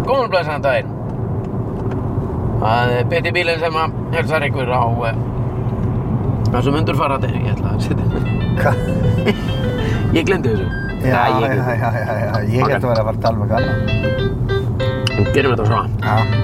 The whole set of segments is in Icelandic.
góðan blessaðan daginn. Það er Betty bílinn sem að helsar ykkur á þessum undurfarandi. Ég ætla að setja. Hvað? Ég glemdi þessu. Já. Ég gæti að vera að fara að tala með Garðar. Gerum þetta svona. Já.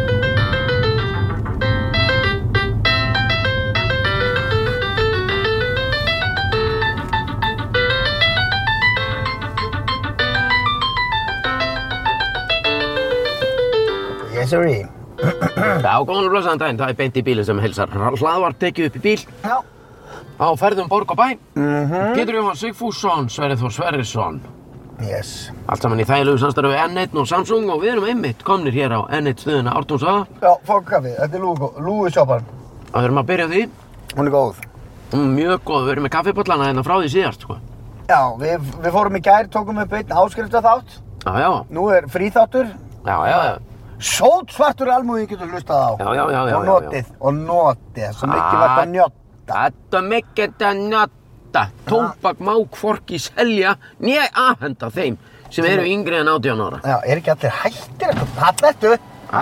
Yes, sirree. Já, góðan blessaðan daginn. Það er Betty bílinn sem helsar. Hlaðvarp tekið upp í bíl. Já. Á ferðum borg og bæ. Pétur Jóhann Sigfússon, Sverrir Þór Sverrisson. Yes. Allt saman í þægilegu samstarfi við N1 og Samsung og við erum einmitt komnir hér á N1 stöðuna Ártúnsvaða. Já, fá kaffi. Þetta er lúgusjoppan. Það erum að byrja á því. Hún er góð. Mjög góð. Við erum með kaffibollana hérna frá því síðast, sko. Já, við fórum í gær, tókum upp einn áskriftaþátt. Já. Nú er fríþáttur. Já. Sótsvartur almúðin getur hlustað á. Já. Og notið. Svo mikilvægt að njóta. Þetta er mikilvægt að njóta. Tóbak má hvorki selja né afhenda þeim sem eru yngri en 18 ára. Já, er ekki allir hættir eitthvað? Þarna ertu.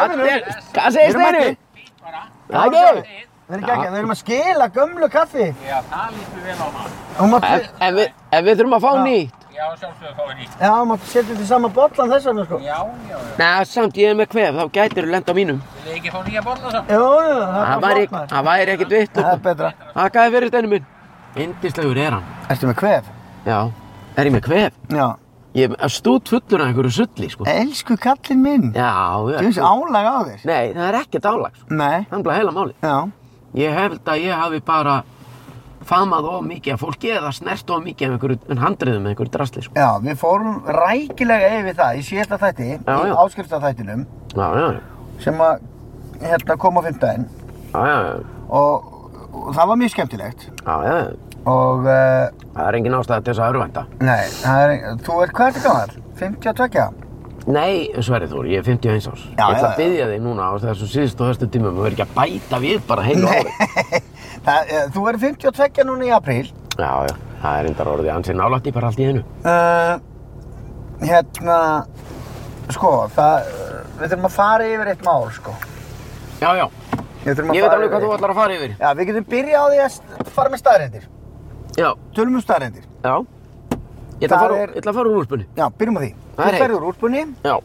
Hvað segir Steini? Það er ekki, við erum að skila gömlu kaffi. Já, það lítur vel á maður. En við þurfum að fá nýtt. Já, sjálfsögðu þá er nýtt. Já, máttu setja þetta í sama bollan þess vegna, sko. Já. Nei, samt ég er með kvef, þá gætirðu lent á mínum. Vil ég ekki fá nýja bolla samt? Já, það er bara Það væri ekkert vitt. Það er betra. Þakkaði fyrir Steini minn. Yndislegur er hann. Ertu með kvef? Já. Er ég með kvef? Já. Ég er stút fullur af einhverju sulli, sko. Elsku kallinn minn. Já. Þú veist álag á þér. Nei, það er ekkert álag, sko. Nei. Það er bara heila máli. Já. Ég held að ég hafi bara faðmað of mikið af fólki eða snert of mikið af einhverju handriðum með einhverju drasli, sko. Já, við fórum rækilega yfir það í síðasta þætti, í áskriftaþættinum, Já. sem að kom á fimmtudaginn. Já. Og það var mjög skemmtilegt. Já. Og Það er engin ástæða til þess að örvænta. nei, þú ert hvað ertu gamall? 52? Nei, Sverrir Þór, ég er 51 árs. Já, Ég ætla já. að biðja þig núna á þessum síðustu og höstu tímum og verður ekki að bæta við bara heilu ári. Þú verður 52 núna í apríl. Já, það er reyndar orðið ansið nálægt í bara allt í einu. Sko, við þurfum að fara yfir eitt mál, sko. Já. Ég Ég veit alveg hvað þú ætlar að fara yfir. Já, við getum byrjað á því að fara með staðreyndir. Já. Tölum staðreyndir. Já. Ég ætla að fara úr úlpunni. Já, byrjum á því. Það er Þú ferð úr úlpunni. Já.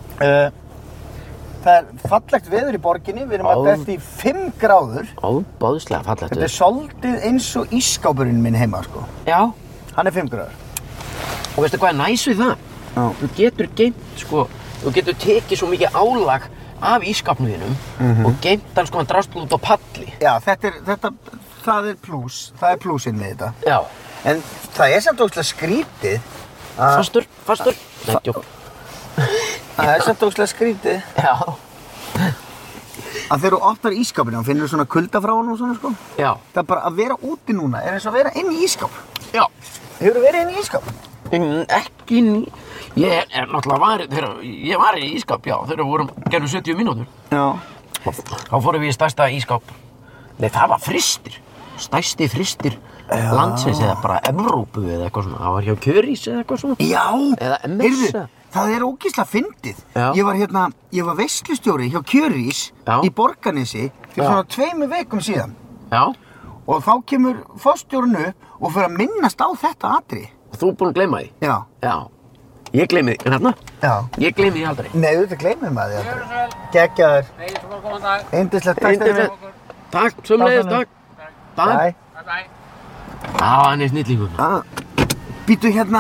Það er fallegt veður í borginni. Við erum að detta í 5 gráður. Óbóðslega fallegt Þetta er soldið eins og ísskápurinn minn heima, sko. Já. Hann er 5 gráður. Og veistu hvað er næs við það? Já. Þú getur geymt, sko, þú getur tekið svo mikið álag af ísskápnum þínum og geymt hann, sko, hann drasl út á palli. Já, það er plús. Það er plúsinn með þetta. Já. En það er samt ógeðslega skrítið. Fastur. Nei, djók. Það er samt ógeðslega skrítið. Já. Að þegar þú opnar ísskápinn, finnur þú svona kulda frá hann og svona, sko. Já. Það er bara að vera úti núna, er eins og að vera inn í ísskáp. Já. Hefurðu verið inn í ísskáp? Ekki ný. Ég er náttúrulega ég var í ísskáp, já, þegar við gerðum 70 mínútur. Já. Þá fórum við í stærsta ísskáp. Nei, það var Frystir. Stærsti Frystir landsins eða bara Evrópu eða eitthvað svona. Það var hjá Kjörís eða eitthvað svona. Já. Eða MS. Heyrðu, það er ógeðslega fyndið. Já. Ég var veislustjóri hjá Kjörís í Borgarnesi fyrir svona 2 vikum síðan. Já. Og þá kemur forstjórinn upp og fyrir að minnast á þetta atriði. Og þú er búinn að gleyma því? Já. Já. Ég gleymi því, hérna? Já. Ég gleymi því aldrei. Nei, auðvitað gleymir maður því aldrei. Geggjaður. Nei, svo bara góðan dag. Yndislegt, takk Steini. Takk, sömuleiðis, takk. Bye. Bye. Já, hann er snillingur. Býtu hérna,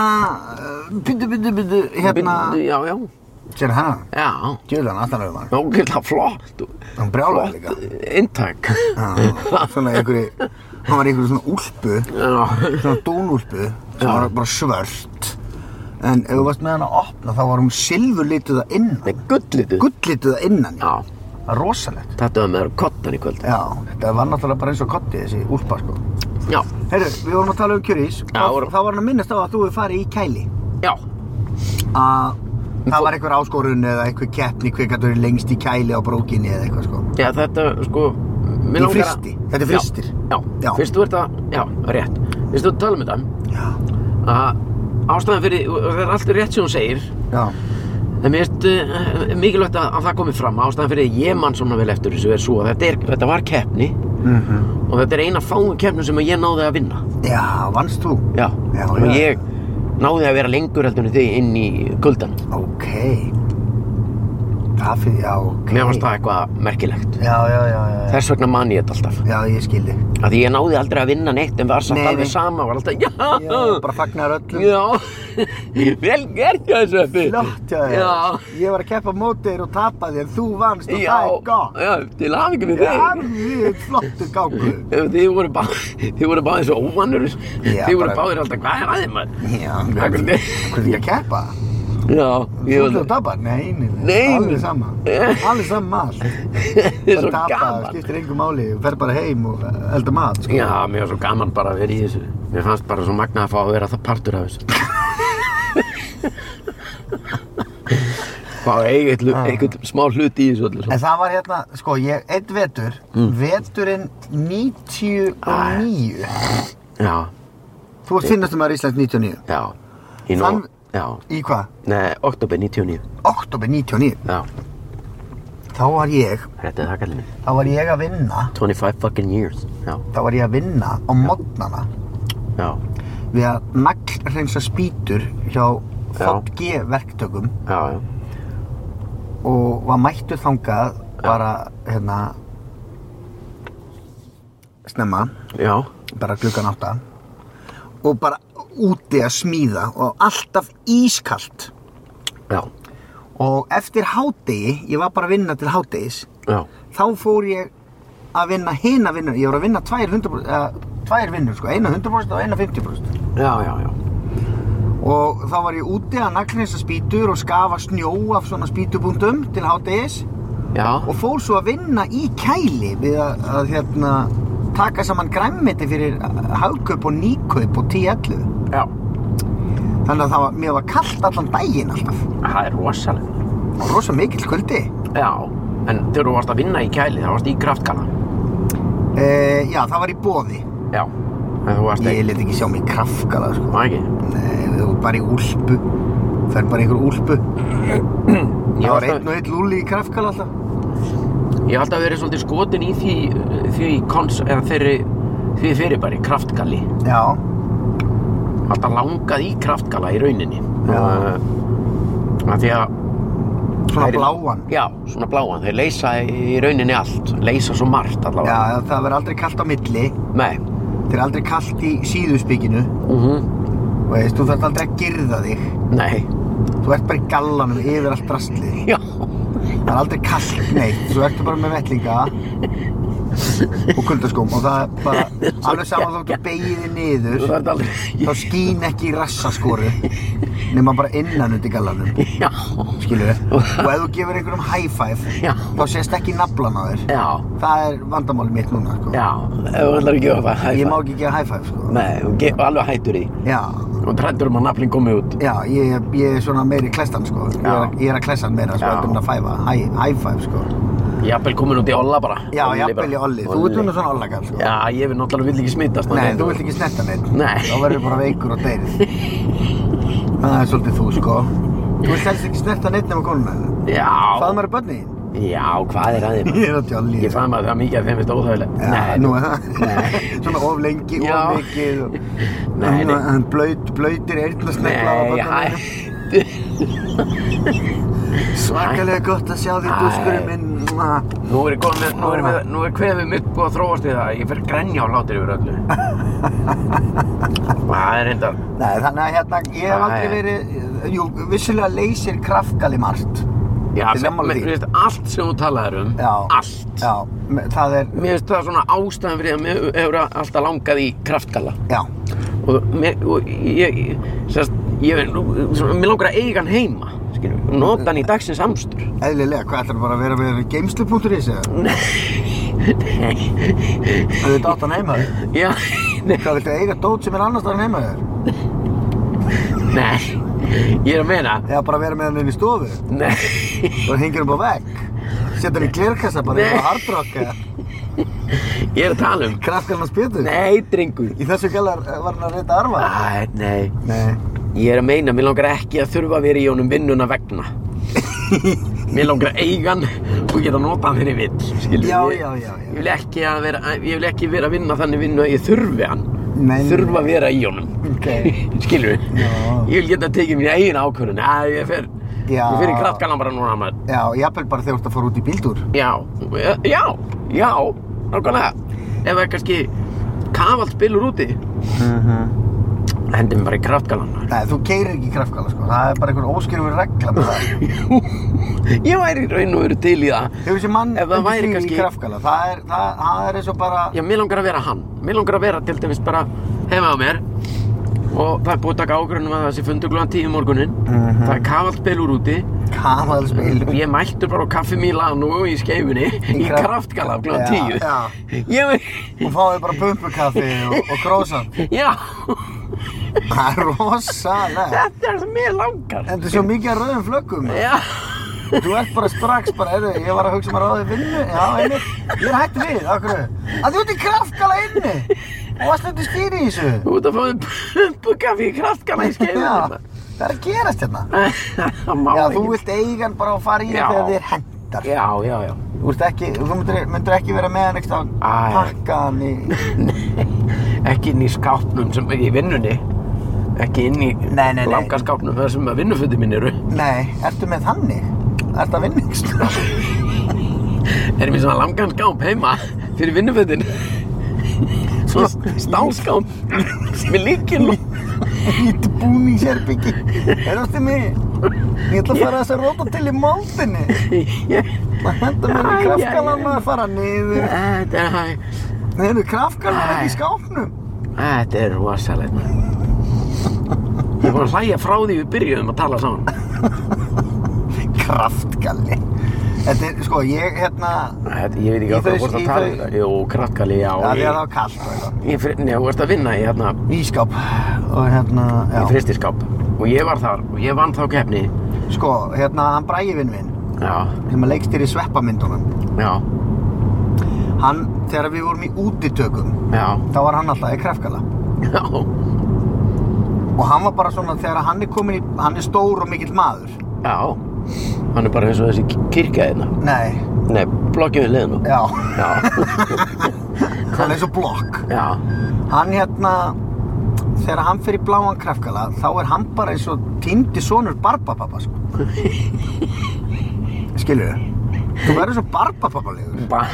hérna. Já. Sér hana? Já. Djöðlan, alltaf náðu maður. Ógeðslega flott. Hann brjálaði líka. Inntak. Já, svona hann var einhverju svona úlpu, svona dúnúlpu, sem var bara svört. En ef þú varst með hann að opna, þá var hún silfurlituð að innan. Nei, gulllituð. Gulllituð að innan, Já. Það er rosalegt. Þetta var með kottan í kvöld. Já, þetta var náttúrulega bara eins og kotti, þessi úlpa, sko. Já. Heyrðu, við vorum að tala um Kjörís. Já, Þá var hann að minnast á að þú hefur farið í kæli. Já. Það var einhver áskorun eða einhver keppni, hver gat verið lengst í kæli á brókinni eða eitthvað, sko. Já, þetta, sko, Í frysti. Þetta er frystir. Já. Fyrst þú ert að, já, rétt. Fyrst þú ert að tala um þetta. Já. Ástæðan fyrir, það er alltaf rétt sem hún segir. Já. En mér finnst mikilvægt að það komi fram. Ástæðan fyrir að ég man svona vel eftir þessu svo að þetta var keppni og þetta eina fáum keppnum sem ég náði að vinna. Já, vannst þú? Já. Og ég náði að vera lengur heldur en þig inn í kuldan. Ókei. Það fyrir, já, ókei. Mér fannst það eitthvað merkilegt. Já. Þess vegna man ég þetta alltaf. Já, ég skil þig. Af því ég náði aldrei að vinna neitt en var samt alveg sama og var alltaf, já, bara fagnar öllum. Já, vel gert hjá þessu uppi. Flott hjá þér. Já. Ég var að keppa móti þér og tapa þér, þú vannst og það er gott. Já, til hamingju með þig. Já, flottur gangur. Þið voru báðir svo óvanur. Þið voru báðir alltaf, hvað er aðeins maður? Já, hvað er ekki að keppa? Já, Þú ætlaði að tapa? Nei. Alveg sama. Alveg sama allt. Það er svo gaman. Skiptir engu máli, fer bara heim og elda mat, sko. Já, mér var svo gaman bara að vera í þessu. Mér fannst bara svo magnað að fá að vera það partur af þessu. Fá einhvern smá hluti í þessu öllu. En það var hérna, sko, einn vetur, veturinn 99. Já. Þú varst finnastur Íslands 99. Já. Já. Í hvað? Nei, október 99. Október 99? Já. Þá var ég... Þetta er það kallið minn. Þá var ég að vinna... 25 fucking years. Já. Þá var ég að vinna á morgnana. Já. Við að naglhreinsa spýtur hjá FG verktökum. Já. Og var mættur þangað bara, snemma. Já. Bara klukkan 8. Og bara úti að smíða og alltaf ískalt. Já. Og eftir hádegi, ég var bara að vinna til hádegis, þá fór ég að vinna hina vinnur. Ég var að vinna tvær vinnur, sko, eina 100% og eina 50%. Já. Og þá var ég úti að naglhreinsa spýtur og skafa snjó af svona spýtubúndum til hádegis. Já. Og fór svo að vinna í kæli við að taka saman grænmeti fyrir hagkaup og nýkaup og 10-11. Já. Þannig að mér var kalt allan daginn alltaf. Það er rosalega. Það var rosa mikill kuldi. Já, en þegar þú varst að vinna í kæli, það varst í kraftgala. Já, það var í boði. Já. Ég lét ekki sjá mig í kraftgala, sko. Það ekki? Nei, þú var bara í úlpu. Það er bara einhver úlpu. Það var einn og einn lúli í kraftgala alltaf. Ég hef alltaf verið svolítið skotin í því fyrirbæri, kraftgali. Já. Alltaf langað í kraftgala í rauninni. Já. Því að... Svona bláan. Já, svona bláan. Þeir leysa í rauninni allt. Leysa svo margt allavega. Já, það verður aldrei kalt á milli. Nei. Þeir er aldrei kalt í síðuspikinu. Veist, þú þarft aldrei að girða þig. Nei. Þú ert bara í gallanum yfir allt draslið. Já. Það er aldrei kalt neitt, þú ertu bara með vettlinga og kuldaskóm og það er bara alveg saman þótt þú beygir þig niður þá skín ekki rassaskoru nema bara innan undir gallanum. Já. Skilur þið? Og ef þú gefur einhverjum high five þá sést ekki naflan á þér. Já. Það er vandamáli mitt núna, sko. Já, ef þú ætlar að gefa það high five. Ég má ekki gefa high five, sko. Nei, og alveg hættur í. Já. Og træddur að naflinn komi út. Já, ég er svona meiri klessan, sko. Ég er að klessan meira, sko, heldur en að fæfa. High five, sko. Jafnvel komin út í olla bara. Já, jafnvel í olli. Þú ert svona ollakall, sko. Já, ég vil náttúrulega vill ekki smittast. Nei, þú vilt ekki snerta neitt. Nei. Þá verður bara veikur og deyrið. Það er svolítið þú, sko. Þú vilt helst ekki snerta neitt nema konuna. Já. Faðmar börnin? Já, hvað er aðeins? Ég er að tjálli. Ég faðmar það mikið að þeim finnst óþægilegt. Nei, nú er það. Nei. Svona of lengi, of mikið. Nei. Hann blöytir eyrnasnegla á börnunum. Nei, svakalega gott að sjá þér dúskurinn minn. Nú er kvefið mitt búið að þróast við það. Ég fer að grenja á hlátur yfir öllu. Það er reyndar. Nei, þannig að ég hef aldrei verið, vissulega leysir kraftgali margt. Já, mér finnst allt sem þú talaðir allt. Já, það er... Mér finnst það svona ástæðan fyrir að mér hefur alltaf langað í kraftgalla. Já. Og mér langar að eiga hann heima, skilur. Nota hann í dagsins amstur. Eðlilega, hvað ætlar bara að vera með geymslu.is eða? Nei. Það er dátan heima þér? Já. Hvað viltu eiga dót sem er annars þar en heima þér? Nei. Ég er að meina. Já, bara vera með hann inn í stofu? Nei. Og hengir hann á vegg? Setja hann í glerkassa bara eða hardrock eða? Ég er að tala um. Kraftgallan spjötur? Nei, drengur. Í þessu gallar var hann að reynda arfa? Nei. Ég er að meina, mér langar ekki að þurfa að vera í honum vinnuna vegna. Mér langar að eiga hann og geta nota hann þegar ég vill, skilur. Já. Ég vil ekki vera að vinna þannig vinnu að ég þurfi hann. Þurfa að vera í honum. Skilur við? Já. Ég vil geta tekið mín eigin ákvörðun. Ég fer í kraftgalan bara núna, maður. Já, jafnvel bara þegar þú ert að fara út í bíltúr. Já, nákvæmlega. Ef það kannski kafalt spilur úti. Hendur mig bara í kraftgalan. Nei, þú keyrir ekki í kraftgala, sko. Það bara einhver óskrifuð regla með það. Jú, ég væri í raun og veru til í það. Hefur þessi mann ef það væri kannski í kraftgala, það er eins og bara... Já, mér langar að vera hann. Mér langar að vera til dæmis bara heima á mér. Og það er búið að taka ákvörðun að það sé fundur klukkan 10 morguninn. Það er kafalt spilur úti. Kafalt spilur? Ég mættur bara á Kaffi Milano í Skeifunni í kraftgala klukkan 10. Og fáið bara pumpukaffi og croissant. Já. Það er rosalega. Þetta er það mér langar. En þetta er svo mikið að rauðum flöggum. Já. Þú ert bara strax ég var að hugsa að ráða vinnu. Já, einmitt. Ég er hætt við, akkur. Að þú ert í kraftgala inni. Og varst þetta stýri í þessu. Þú ert að fá þér pumpukaffi í kraftgala í Skeifunni. Já, það er að gerast hérna. Já, þú vilt eiga hann bara og fara í það þegar þér hendar. Já. Þú myndir ekki vera með hann eitthvað pakka hann í... Ekki inn í skápnum sem í vinnunni. Ekki inn í langa skápnum þar sem vinnufötin mín eru. Nei, ertu með þannig? Ertu að vinningstjóra? Erum við svona langan skáp heima fyrir vinnufötin? Svona stálskáp með lykil og... Lítið búningsherbyggi. Ertu mig? Ég ætla að fara þess að róta til í moldinni. Það henda mér í kraftgalan að fara niður. Nei, kraftgalan ekki í skápnum. Þetta er rosalegt. Ég var að hlæja frá því við byrjuðum að tala saman. Kraftgali. Þetta er, sko, ég veit ekki hvað þú vorst að tala um þetta. Jú, kraftgali, já. Já, því að það var kalt og eitthvað. Nei, þú vorst að vinna í ískáp. Og já. Í frystiskáp. Og ég var þar og ég vann þá keppni. Sko, hann Bragi vinn minn. Já. Sem að leikstýri sveppamyndunum. Já. Hann, þegar við vorum í útitökum. Já. Þá var hann alltaf í kraftgala. Já. Og hann var bara svona, þegar hann er komin hann er stór og mikill maður. Já. Hann er bara eins og þessi kirkja hérna. Nei, blokkið við hliðina. Já. Hann er eins og blokk. Já. Hann þegar hann fer í bláan kraftgala, þá er hann bara eins og týndi sonur Barbapapa, sko. Skilurðu? Þú verður svo Barbapapa-legur.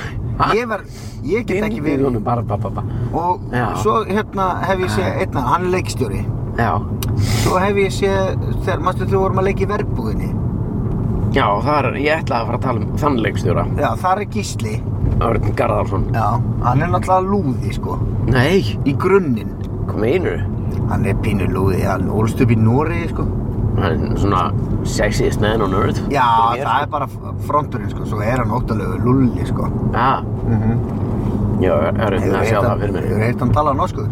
Ég get ekki verið. Týndi Barbapapa. Og svo hef ég séð hann er leikstjóri. Já. Svo hef ég séð, manstu þú vorum að leika í verbúðinni. Já, ég ætlaði að fara að tala um þann leikstjóra. Já, þar er Gísli. Örn Garðarsson. Já, hann er náttúrulega lúði, sko. Nei. Í grunninn. Hvað meinarðu? Hann er pínu lúði, hann ólst upp í Noregi, sko. Hann er svona sexiest man on earth. Já, það er bara fronturinn, sko. Svo er hann óttalegu lulli, sko. Já. Já, er að sjá það fyrir mér. Hefur heyrt hann tala norsku?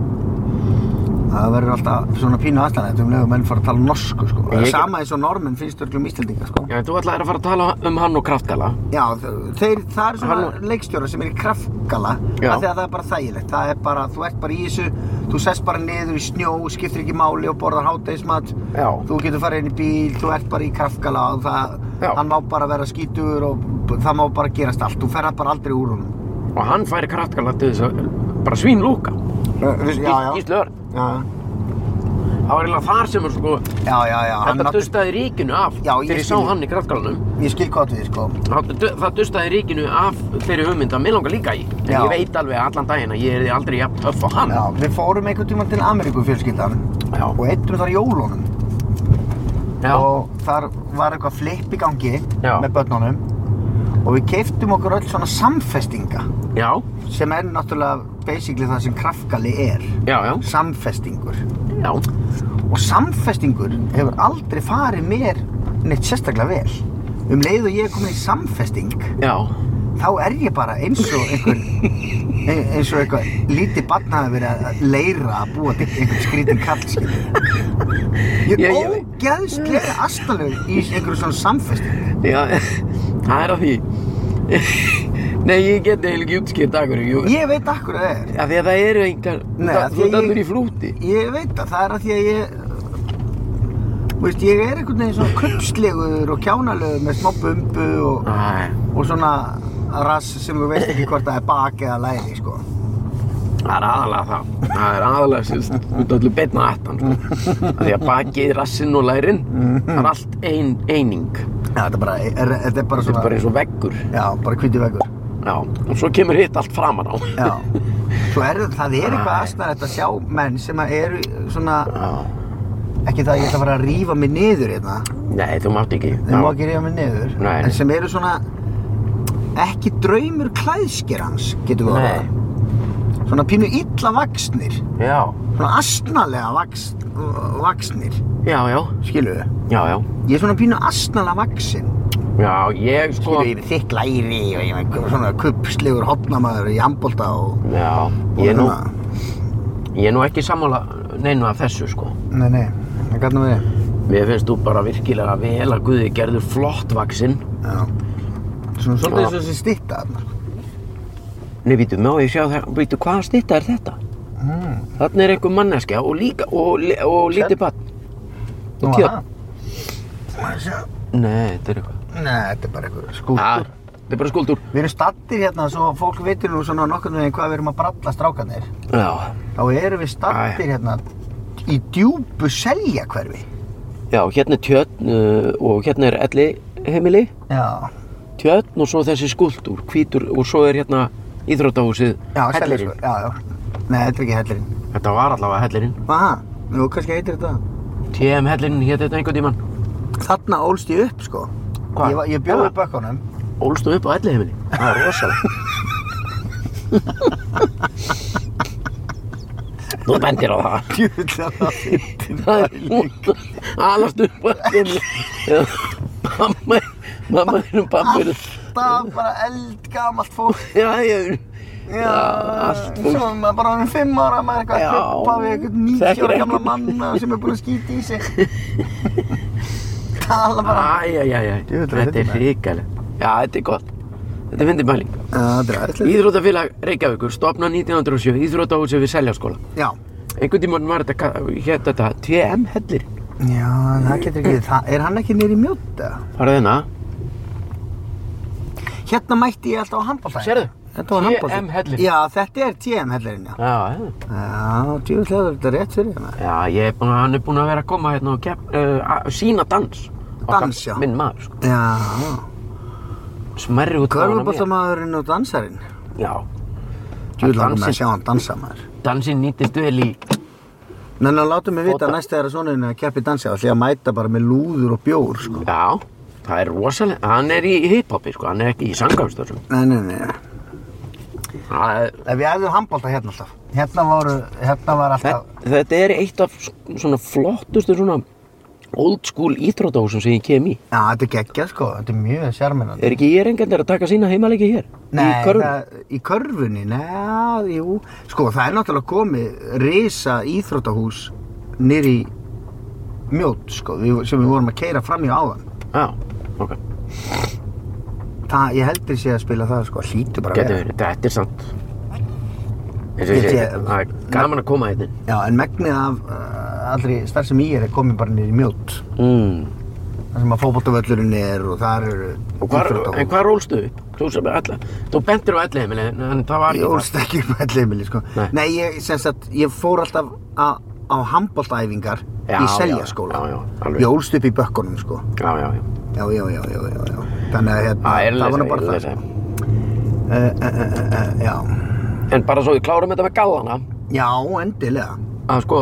Það verður alltaf svona pínu aðstæðan menn fara að tala norsku, sko. Sama eins og normenn finnst örugglega Íslendinga, sko. Já, þú ætlaðir að fara að tala um hann og kraftgala. Já, það er svona leikstjórar sem er í kraftgala. Af því að það er bara þægilegt. Það er bara, þú ert bara í þessu, þú sest bara niður í snjó, skiptir ekki máli og borðar hádegismat. Já. Þú getur farið inn í bíl, þú ert bara í kraftgala og hann má bara vera skítugur og það má bara gerast allt. Þú ferð bara aldrei úr honum. Og hann færi kraftgala til þess að bara svínlúka. Gísli Örn. Já. Það var eiginlega þar sem sko... Já. Þetta dustaði ríkinu af þegar ég sá hann í kraftgalanum. Ég skil hvað við, sko. Það dustaði ríkinu af þeirri hugmynd að mig langar líka í. En ég veit alveg allan daginn að ég yrði aldrei jafn töff á hann. Já, við fórum einhvern tímann til Ameríku fjölskyldan. Já. Og eittum þar jólunum. Já. Og þar var eitthvað flipp í gangi með börnunum. Og við keyptum okkur öll svona samfestinga. Já. Sem er náttúrulega basically það sem kraftgali er. Já. Samfestingur. Já. Og samfestingur hefur aldrei farið mér neitt sérstaklega vel. Leið og ég er komin í samfesting. Já. Þá er ég bara eins og eitthvað lítið barn hafi verið að leira að búa til einhvern skrítinn kall, skilur. Ég er ógeðslega astalegur í einhverju svona samfesting. Já, það er að því. Nei, ég get eiginlega ekki útskýrt af hverju. Ég veit af hverju það er. Af því að það eru einhver... Þú ert allur í flúti. Ég veit það er að því að veist, ég einhvern veginn svona kubbslegur og kjánalegur með smá bumbu og svona rass sem þú veist ekki hvort það bak eða læri, sko. Það aðalega það. Það aðalega sem allir beinna aftan, sko. Því að bakið, rassinn og lærin, það allt eining. Já, þetta er bara svona... Þetta er bara eins og veggur. Já, bara hvítur veggur. Já, og svo kemur hitt allt framan á. Já. Svo það eitthvað asnalegt að sjá menn sem eru svona... Ekki það að ég ætla að fara að rífa mig niður hérna. Nei, þú mátt ekki. Þú má ekki rífa mig niður. Nei. En sem eru svona... Ekki draumur klæðskerans, getur við orðað. Svona pínu illa vaxnir. Já. Svona asnalega vaxnir. Já. Skilurðu? Já. Ég er svona pínu asnalega vaxinn. Já, ég sko... Skilurðu, ég er þykk læri og ég er svona kubbslegur hotnamaður í handbolta og... Já, ég er nú ekki sammála neinu af þessu, sko. Nei, það gæti nú verið. Mér finnst þú bara virkilega vel að Guði gerður flott vaxinn. Já. Svona svolítið eins og þessi stytta þarna. Nei, má ég sjá það, hvaða stytta er þetta? Þarna er einhver manneskja og lítið barn. Nú var það? Nei, þetta er eitthvað. Nei, þetta er bara einhver skúlptúr. Þetta er bara skúlptúr. Við erum staddir hérna svo fólk veitir nú svona nokkurn veginn hvað við erum að bralla strákarnir. Já. Þá erum við staddir hérna í djúpu Seljahverfi. Já, hérna er Tjörn og hérna er Elliheimili. Já. Tjörn og svo þessi skúlptúr, hvítur og svo er hérna íþróttahúsið Hellirinn. Já. Nei, þetta er ekki Hellirinn. Þetta var allavega Hellirinn. Aha, nú kannski heitir þetta. TM Hellirinn hét þetta einhvern tímann. Þarna ólst ég upp, sko. Hvað? Ég bjó í Bökkunum. Ólstu upp á Elliheimili? Það er rosalega. Þú bendir á það. Djúvillega það fyndin. Það er alast upp á Elliheimili. Mamma og pappa eru... Alltaf bara eldgamalt fólk. Já, allt fólk. Svo maður bara 5 ára, maður eitthvað að klippa við eitthvað 90 ára gamla manna sem er búin að skýta í sig. Tala bara. Þetta er hrikalegt. Já, þetta er gott. Þetta er fyndin pæling. Já, þetta er æðislegt. Íþróttafélag Reykjavíkur, stofnað 1907, íþróttahúsið við Seljaskóla. Já. Einhvern tímann var þetta TM Hellirinn. Já, það getur ekki, er hann ekki niður í Mjódd, eða? Farðu hérna. Hérna mætti ég alltaf á handbolta. Sérðu? Þetta var handbolta. TM Hellirinn. Já, þetta er TM Hellirinn, já. Já, djúvillega þetta er rétt fyrir hérna. Já, hann er búinn að vera að koma hérna og sína dans. Dans, já. Minn maður, sko. Já. Smerri út á hana mér. Körfuboltamaðurinn og dansarinn. Já. Djúvillega með að sjá hann dansa, maður. Dansinn nýttist vel í... Nenni að láta mig vita næst þegar sonurinn að keppi dansi á því að mæta bara með lúður og bjór, sko. Já, það er rosalega. Hann er í hip-hopi, sko. Hann er ekki í sangafstöðsum. Nei. Við æfðum handbolta hérna alltaf. Hérna var alltaf... Þetta er eitt af svona flottustu svona old school íþróttahúsum sem ég kem í. Já, þetta er geggjað, sko. Þetta er mjög sjarmerandi. Er ekki ég reyngarnir að taka sína heimaleiki hér? Nei, í körfunni, jú. Sko, það er náttúrulega komið risa íþróttahús niður í Mjódd, sko, sem við vorum að keyra fram í áðan. Já, ok. Ég heldur sé að spila það, sko, hlýtur bara vera. Þetta er sant. Það er gaman að koma hérna. Já, en megnið af allri starfsemi í er komið bara niður í Mjódd. Það sem að fótboltavöllurinn er og þar eru íþróttahús. En hvað rólstu upp? Þú bentir á Elliheimili, en það var ekki það. Ég ólst ekki upp á Elliheimili, sko. Nei, ég fór alltaf á handboltaæfingar í Seljaskóla. Ég ólst upp í Bökkunum, sko. Já. Þannig að það var nú bara það, sko. Já. En bara svo við klárum þetta með gallana. Já, endilega. Að sko...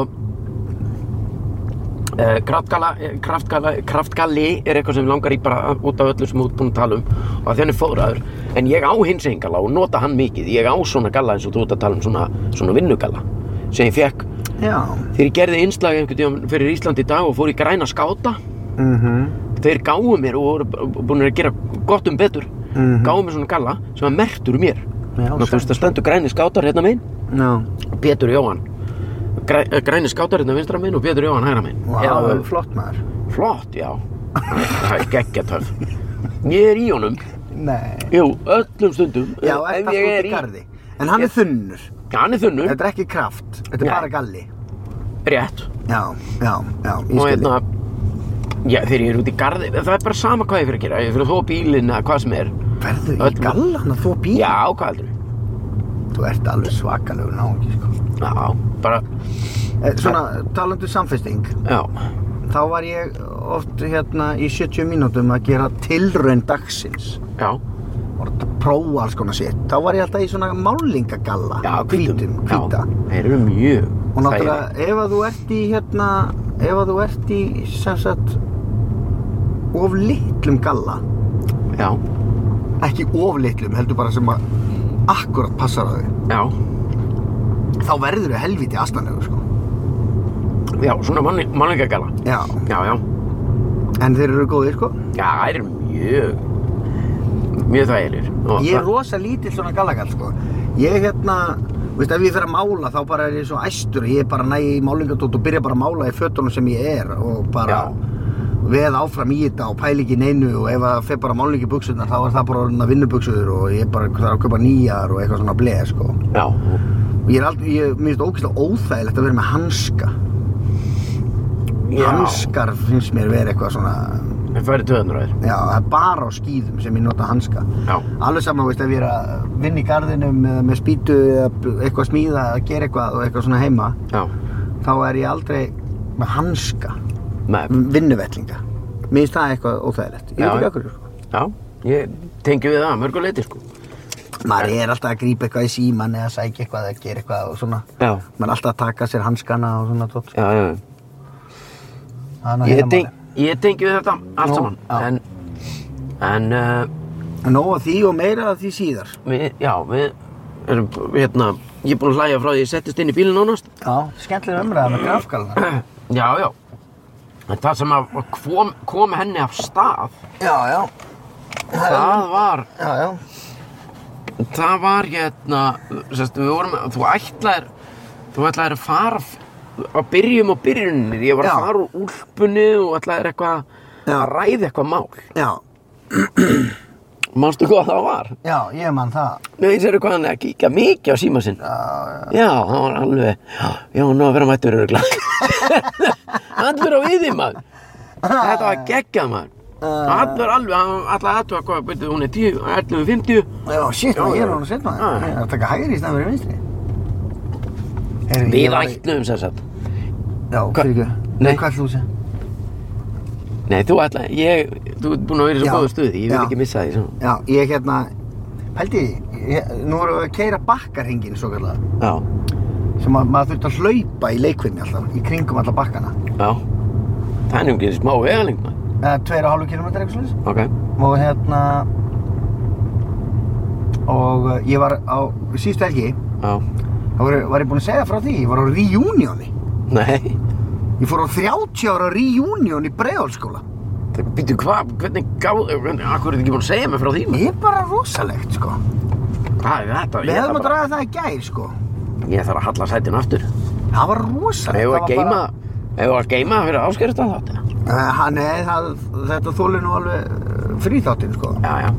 Kraftgalli er eitthvað sem langar í bara út af öllu sem þú ert búin að tala um og að þenni fóðraður, en ég á hinsegin galla og nota hann mikið. Ég á svona galla eins og þú ert að tala um svona vinnugalla sem ég fekk þegar ég gerði innslag einhvern tímann fyrir Ísland í dag og fór í græna skáta. Þeir gáðu mér og voru búin að gera gott betur, gáðu mér svona galla sem var merktur mér. Þú veist, það stendur græni skátar hérna megin og Pétur Jóhann græni skátar hérna vinstra megin og Pétur Jóhann hægra megin. Vá, flott maður. Flott, já. Það er geggjatöf. Ég er í honum. Nei. Jú, öllum stundum. Já, þetta er í garði. En hann er þunnur. Já, hann er þunnur. Þetta er ekki kraft. Þetta er bara galli. Rétt. Já, ég skilji. Já, þegar ég út í garði, það bara sama hvað ég fyrir að gera. Ég fyrir að þó bílinn eða hvað sem Verðu í gallan að þó bílinn? Já, hvað heldur Þú ert alveg svakalegur náungi, sko. Já, bara... Svona, talandi samfesting. Já. Þá var ég oft hérna í 70 mínútum að gera tilraun dagsins. Já. Og að prófa alls konar sitt. Þá var ég alltaf í svona málingagalla. Já, hvíta. Þeir eru mjög. Og náttúrulega, ef að þú ert í sem sagt, of litlum galla. Já. Ekki of litlum, heldur bara sem að akkurat passar á þau. Já. Þá verður þau helvíti astanlegur, sko. Já, svona málingagalla. Já. Já. En þeir eru góðir, sko? Já, þeir eru mjög þægilegir. Ég er rosa lítill svona gallagall, sko. Ég veist, ef ég fer að mála þá bara er ég svo æstur. Ég bara næ í málingadót og byrja bara að mála í fötunum sem ég er og bara veð áfram í þetta og pæla ekki neinu og ef það fer bara máling í buxurnar þá er það bara vinnubuxur og ég bara þarf að kaupa nýjar og eitthvað svona bleið, sko. Já. Og mér finnst ógeðslega óþægilegt að vera með hanska. Hanskar finnst mér verið eitthvað svona... En færi töðunar á þér? Já, það er bara á skíðum sem ég nota hanska. Já. Alveg saman, veist, ef ég er að vinna í garðinum með spýtu eða eitthvað smíða, að gera eitthvað og eitthvað svona heima. Já. Þá er ég aldrei með hanska. Nei. Vinnuvettlinga. Mér finnst það eitthvað óþægilegt. Ég veit ekki okkur, sko. Já, ég tengi við það, mörguleiti, sko. Maður er alltaf að grípa eitthvað í símann eða sækja eitthvað eða gera eitthvað og svona. Já. Maður er alltaf að taka sér hanskana og svona tótt. Já. Ég tengi við þetta allt saman, en nóg af því og meira af því síðar. Við erum, ég er búinn að hlæja frá því ég settist inn í bílinn nánast. Já, skemmtileg umræða með grafgalana. Já. En það sem að kom henni af stað. Já. Það var... Já. Það var við vorum, þú ætlaðir að fara á byrjuninni, ég var að fara úr úlpunni og ætlaðir eitthvað að ræða eitthvað mál. Já. Manstu hvað það var? Já, ég man það. Nei, sérðu hvað hann að kíkja mikið á síma sinn. Já, það var alveg, ná að vera mættur örugglega. Allur á við því, maður. Þetta var geggjað, maður. Allur alveg, hann ætlaði að athuga hvað, byrjuð, hún er 11:50. Já, shit, ég er hún að setja maður. Ég er að taka hægri í staðinn fyrir vinstri. Við ætluðum sem sagt. Já, fyrir ekki. Nei. Hvað ætluðu þú segja? Nei, þú ert búinn að vera í svo góðu stuði, ég vil ekki missa því svona. Já, ég pældi, nú erum við að keyra bakkarhringinn svo kallega. Já. Sem maður þurfti að hlaupa í leikvinni alltaf, í kringum alla bakkana. Já. Það er nefnilega smá vegalengd maður. 2,5 kilometra eitthvað svoleiðis. Ok. Og ég var á síðustu helgi. Já. Þá var ég búinn að segja frá því, ég var á reunioni. Nei. Ég fór á 30 ára reunion í Breiðholtsskóla. Býttu hvað, hvernig akkur er ekki búinn að segja mig frá því? Ég er bara rosalegt, sko. Hvað er þetta? Við hefðum að draga það í gær, sko. Ég þarf að halla sætin aftur. Það var rosalegt. Hefur að geima fyrir áskerðast þetta? Nei, þetta þolir nú alveg fríþáttinn, sko. Já.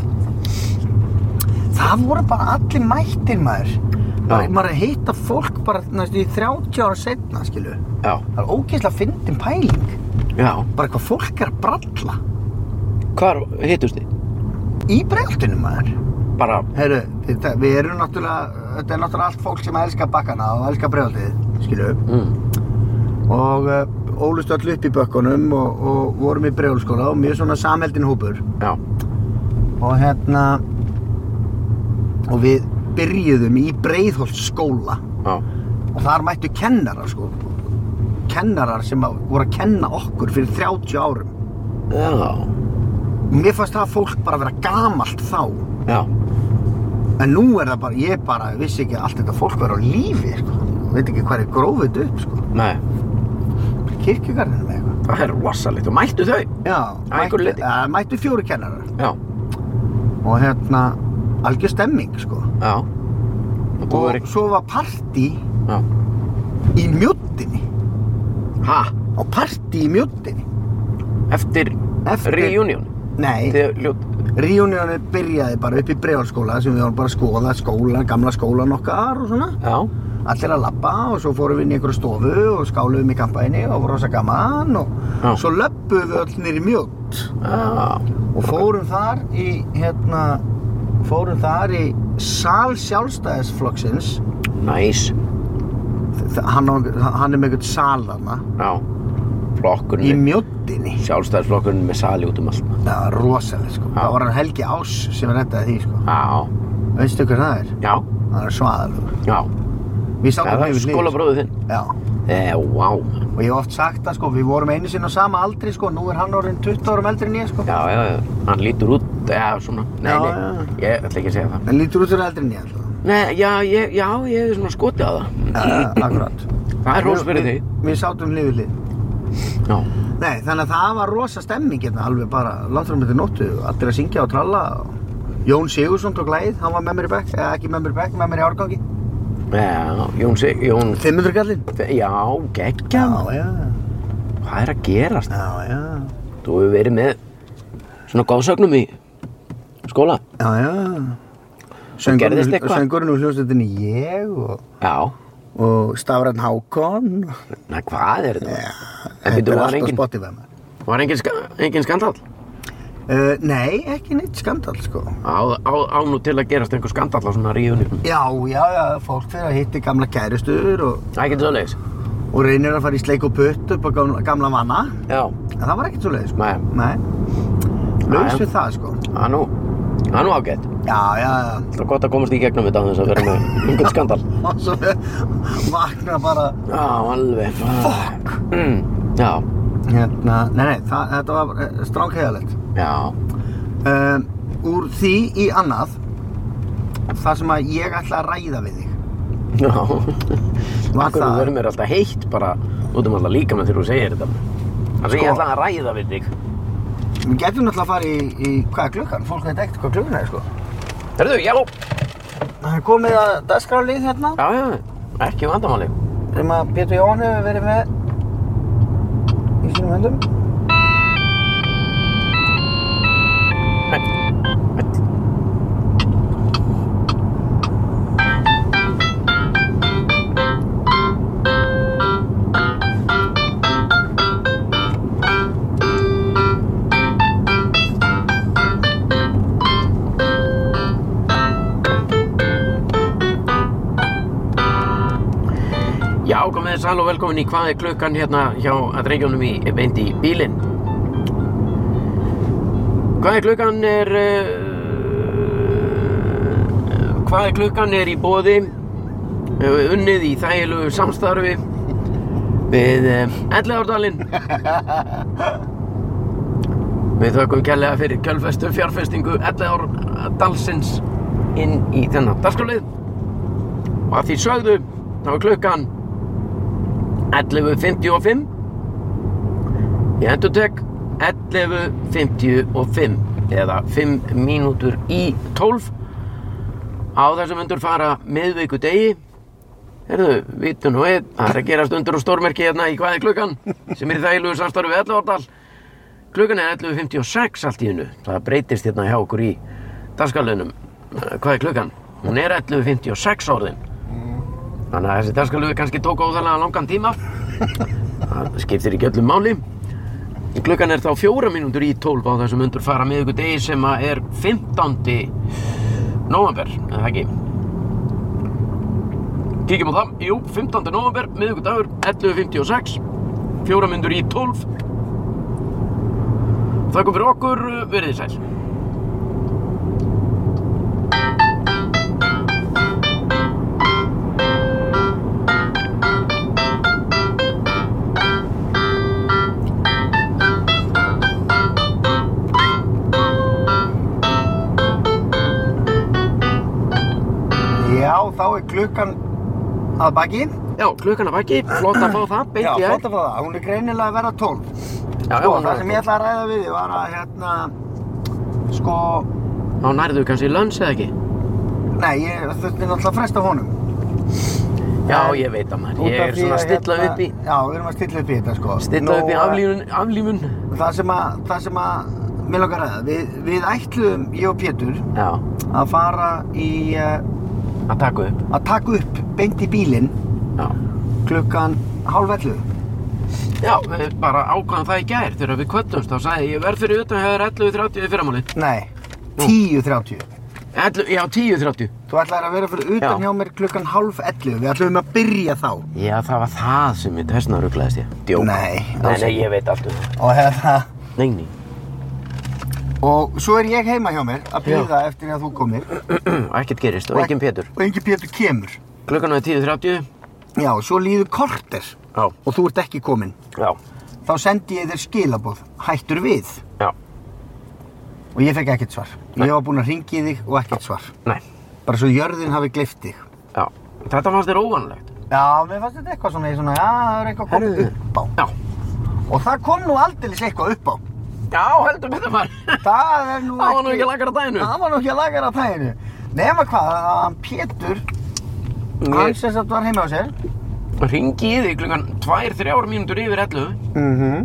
Það voru bara allir mættir, maður. Maður að hitta fólk bara næstu í 30 ára seinna, skilu. Já. Það er ógeðslega fyndin pæling. Já. Bara hvað fólk er að bralla. Hvar hittust þið? Í Breiðholtinu, maður. Bara... Heyrðu, við erum náttúrulega, þetta er náttúrulega allt fólk sem elskar bakkana og elskar Breiðholtið, skilu. Og ólust öll upp í bökkunum og vorum í Breiðholtsskóla og mjög svona samheldinn hópur. Já. Og og við byrjuðum í Breiðholtsskóla. Já. Og þar mættu kennarar, sko. Kennarar sem voru að kenna okkur fyrir 30 árum. Já. Og mér fannst það fólk bara vera gamalt þá. Já. En nú er það bara, ég vissi ekki að allt þetta fólk vera á lífi, sko. Ég veit ekki hvað er grófið upp, sko. Nei. Kirkjugarðinu með eitthvað. Það er rosalegt. Og mættu þau? Já. Mættu 4 kennarar. Já. Og algjör stemming, sko. Já. Og svo var partí í Mjóddinni. Hæ? Á partí í Mjóddinni. Eftir reunion? Nei. Reunionið byrjaði bara upp í Breiðholtsskóla sem við varum bara að skoða skólan, gamla skólan okkar og svona. Já. allir að labba og svo fórum við inn í einhverju stofu og skáluðum í kampaðinni og var rosa gaman og svo löbbuðum við öll niður í Mjódd og fórum þar í sal Sjálfstæðisflokksins. Nice. Hann er með einhvern sal þarna. Já, flokkurinn. Í Mjóddinni. Sjálfstæðisflokkurinn með sali út um allt. Já, rosalega sko. Það var hann Helgi Ás sem reddaði því sko. Já. Veistu hver það er? Já. Hann er svaðalegur. Já. Við sátum yfir hlið. Skólabróðir þinn? Já. Vá. Og ég hef oft sagt það sko, við vorum einu sinni á sama aldri sko, nú er hann orðinn 20 árum eldri en ég sko. Já, hann lítur út, svona, nei, ég ætla ekki að segja það. Hann lítur út fyrir eldri en ég alltaf. Nei, ég er svona skotið á það. Akkurat. Það er hrós fyrir þig. Við sátum hlið við hlið. Já. Nei, þannig að það var rosa stemming hérna, alveg bara langt fram eftir nóttu, allir að syngja og tralla. Jón Sigurðsson tók lagið, hann var með mér í bekk, eða ekki með mér í bekk, með mér í árgangi. Já, Jón... 500 kallinn? Já, geggjað. Já. Hvað er að gerast? Já. Þú hefur verið með svona góðsögnum í skóla. Já. Gerðist eitthvað? Söngurinn úr hljómsveitinni ég og... Já. Og Stafrænn Hákon. Nei, hvað er þetta? Já, þetta er allt á Spotify. Var engin skandall? Nei, ekki neitt skandall, sko. Á nú til að gerast einhver skandall á svona ríunum? Já, fólk fyrir að hitti gamla kærustur og... Ekkert svoleiðis? Og reynir að fara í sleik og putt upp á gamla manna. Já. En það var ekkert svoleiðis, sko. Nei. Laus við það, sko. Það er nú ágætt. Já. Það er gott að komast í gegnum þetta á þess að vera með einhvern skandall. Og svo vakna bara... Já, alveg. Fuck! Já. Nei, þetta var strákheiðalegt. Já. Úr því í annað, það sem að ég ætla að ræða við þig. Já. Akkur þú verður mér alltaf heitt bara út alltaf líka með þegar þú segir þetta. Það sem ég ætla að ræða við þig. Við getum náttúrulega að fara í hvað er klukkan? Fólk veit ekkert hvað klukkan er, sko. Herðu, já. Það er komið að dagskrárlið hérna. Já, ekki vandamáli. Sem að Pétur Jóhann hefur verið með í sínum höndum. Já, komið þið sæl og velkomin í Hvað er klukkan hérna hjá drengjónum í beint í bílinn. Hvað er klukkan er í boði unnið í þægilegu samstarfi við Elliðaárdalinn. Við þökkum kærlega fyrir kjölfestu fjárfestingu Elliðaárdalsins inn í þennan dagskrárlið. Og að því sögðu, þá er klukkan 11:55. Ég endurtek 11:55 eða 5 mínútur í 12 á þessum undur fara miðvikudegi. Heyrðu, vitum nú það er að gerast undur og stórmerki hérna í Hvað er klukkan sem er í þægilegu samstarfi við Elliðaárdal. Klukkan er 11:56 allt í einu. Það breytist hérna hjá okkur í dagskrárliðnum. Hvað er klukkan? Hún er 11:56 orðin. Þannig að þessi dagskrárliður kannski tók óþarlega langan tíma. Það skiptir ekki öllum máli. Klukkan er þá 4 mínútur í 12 á þessum undur fara miðvikudegi sem er 15. nóvember, eða ekki? Kíkjum á það. Jú, 15. nóvember, miðvikudagur, 11:56, 4 mínútur í 12. Þakkum fyrir okkur, verið þið sæl. Þá er klukkan að baki. Já, klukkan að baki, flott að fá það, beint í Já, flott að fá það, hún er greinilega að verða 12. Sko, það sem ég ætla að ræða við þig var að Þá nærðu kannski lunch eða ekki? Nei, ég þurfti náttúrulega að fresta honum. Já, ég veit að maður, ég er svona að stilla upp í. Já, við erum að stilla upp í þetta, sko. Stilla upp í aflífun. Það sem að mig langar að ræða, við ætluðum, ég og Pétur, að fara í Að taka upp beint í bílinn. Já. Klukkan 10:30. Já, við bara ákvaðum það í gær þegar við kvöddumst. Þá sagði ég verð fyrir utan hefur 11:30 í fyrramálið. Nei, 10:30. Já, 10:30. Þú ætlaðir að vera fyrir utan hjá mér klukkan 10:30. Við ætlum að byrja þá. Já, það var það sem ég þessna ruglaðist ég. Djók. Nei, ég veit allt um það. Og hérna... Nei. Og svo ég heima hjá mér að bíða eftir að þú komir. Ekkert gerist og engin Pétur. Og engin Pétur kemur. Klukkan er 10:30. Já, svo líður korter. Já. Og þú ert ekki kominn. Já. Þá sendi ég þér skilaboð. Hættur við. Já. Og ég fekk ekkert svar. Nei. Ég var búinn að hringja í þig og ekkert svar. Nei. Bara svo jörðin hafi gleypt þig. Já. Þetta fannst þér óvanlegt. Já, mér fannst þetta eitthvað svona, já, það er eitthvað komið upp á. Já. Og það kom nú aldeilis eitthvað upp á. Já, heldur betur maður. Það er nú ekki... Það var nú ekki að lagara daginu. Það var nú ekki að lagara daginu. Nema hvað, að Pétur, hann sem sagt var heima á sér. Hringi í þig klukkan 2-3 mínútur yfir 11.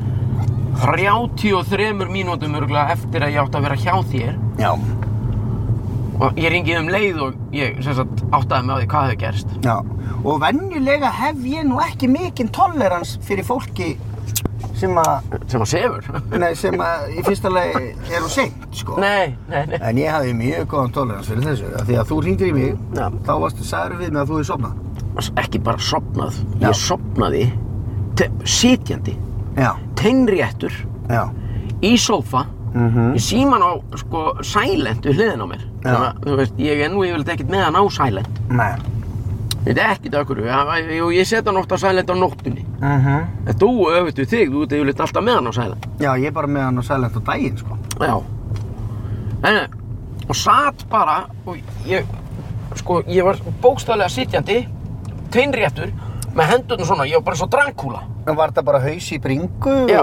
33 mínútum örugglega eftir að ég átti að vera hjá þér. Já. Og ég hringi leið og ég sem sagt áttaði mig á því hvað hefur gerst. Já. Og venjulega hef ég nú ekki mikinn tolerans fyrir fólki sem að sefur. Nei, sem að í fyrsta lagi eru seint, sko. Nei. En ég hafði mjög góðan tolerans fyrir þessu. Því að þú hringdir í mig, já. Þá sagðir við mig að þú hefði sofnað. Ekki bara sofnað. Já. Ég sofnaði sitjandi. Já. Teinréttur. Já. Í sófa. Ég síman á, sko, silent við hliðina á mér. Já. Þú veist, ég nú yfirleitt ekkert með hann á silent. Nei. Þetta er ekkert af hverju, ég set hann oft á silent á nóttunni. En þú öfugt við þig, þú ert yfirleitt alltaf með hann á silent. Já, ég er bara með hann á silent á daginn, sko. Já. Og satt bara, og ég var bókstaflega sitjandi, teinréttur, með hendurna svona, ég var bara svo Dracula. En var þetta bara haus í bringu? Já.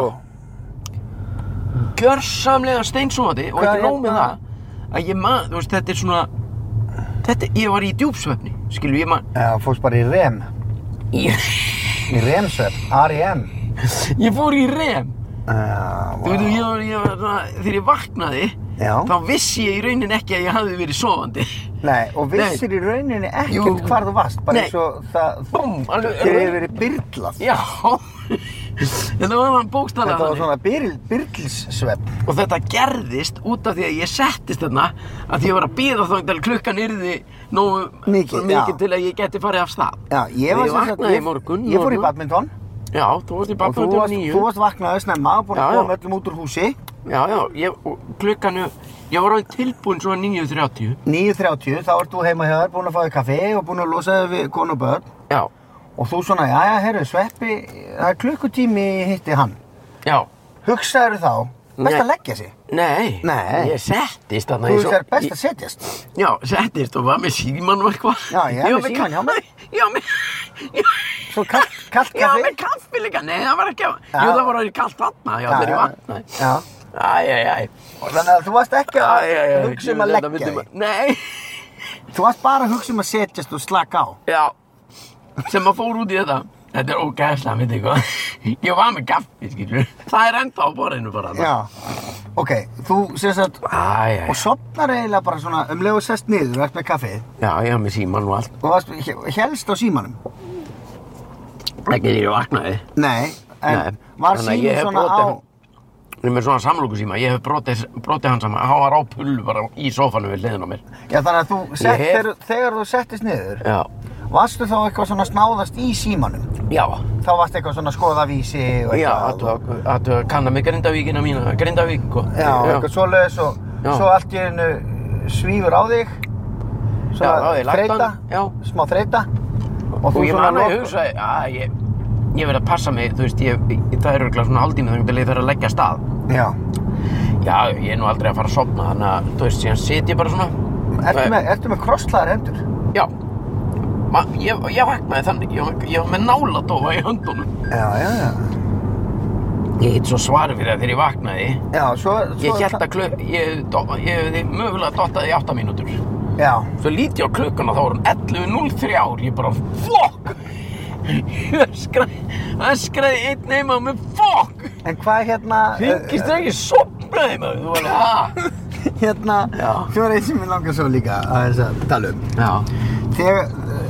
Gjörsamlega steinsofandi og ekki nóg með það, að þú veist, þetta er svona, ég var í djúpsvefni, skilur Já, fórst bara í REM. Í REM-svefn, R-E-M. Ég fór í REM. Já, Þú veit, þegar ég vaknaði, já. Þá vissi ég í rauninni ekki að ég hafði verið sofandi. Nei, og vissir í rauninni ekkert hvar þú varst, bara eins og það, þér hefur verið byrlað. Já, þetta var bókstaflega Þetta var svona byrlssvefn. Og þetta gerðist út af því að ég settist þarna að ég var að bíða þá til klukkan yrði nógu mikið til að ég geti farið af stað. Já, ég vaknaði í morgun. Ég fór í badminton. Já, þú varst í badminton 9. Þú varst vaknaði snemma og búin að koma öllum út úr húsi. Já, ég var orðinn tilbúinn svo 9:30. 9:30, þá ert þú heima hjá þér, búin að fá þér kaffi og búin að losa þig við konu og börn. Já. Og þú svona, jæja, heyrðu, Sveppi, það er klukkutími hitti hann. Já. Hugsaðu þá, best að leggja sig? Nei, ég settist þarna. Þú veist, það er best að setjast? Já, settist og var með síman og eitthvað. Já, ég er með síman hjá mér. Já, Svo kallt kaffi? Já, með kaffi líka, nei, það var ekki Jú, það var kallt þarna, já, þegar ég vaknaði. Já. Æ. Og þannig að þú varst ekki að hugsa að leggja þig? Nei. Þú varst bara að hugsa að setjast og slaka á? Já, sem að fór út í þetta. Þetta er ógeðslega, veit eitthvað. Ég var með kaffi, skilur. Það er ennþá á borðinu bara. Já, ok, þú sem sagt, og sofnar eiginlega bara svona leið og sest niður, þú ert með kaffið. Já, ég var með síman og allt. Og hélst á símanum? Ekki þegar ég vaknaði. Nei, en var síminn svona á... Ég er með svona samlokusíma, ég hef brotið hann saman, hann var á pullu bara í sófanum við hliðina á mér. Já, þannig að þegar þú settist niður, varstu þá eitthvað svona snáðast í símanum? Já. Þá varstu eitthvað svona skoðavísi og eitthvað? Já, að kanna með Grindavíkina mína, Grindavík og... Já, eitthvað svoleiðis og svo allt í einu svífur á þig. Já, smá þreyta. Og ég man að hugsa, ég verð að passa mig, þú veist, það er örugglega svona hálftími þannig að ég þarf að leggja af stað. Já. Já, ég er nú aldrei að fara að sofna, þannig að, þú veist, síðan sit ég bara svona. Ertu með krosslaðar hendur? Já. Ég vaknaði þannig, ég var með náladófa í höndunum. Já. Ég hitt svo svar fyrir það þegar ég vaknaði. Já, svo... Ég hélt að ég hefði mögulega dottað í 8 mínútur. Já. Svo lít ég á klukkuna, þá var hún 11:03, ég bara, fuck! Öskraði einn heima með fokk. En hvað hérna... Hringist það ekki sofnaði maður, þú var Hérna, svo einn sem ég langar svo líka að tala um. Já. þegar,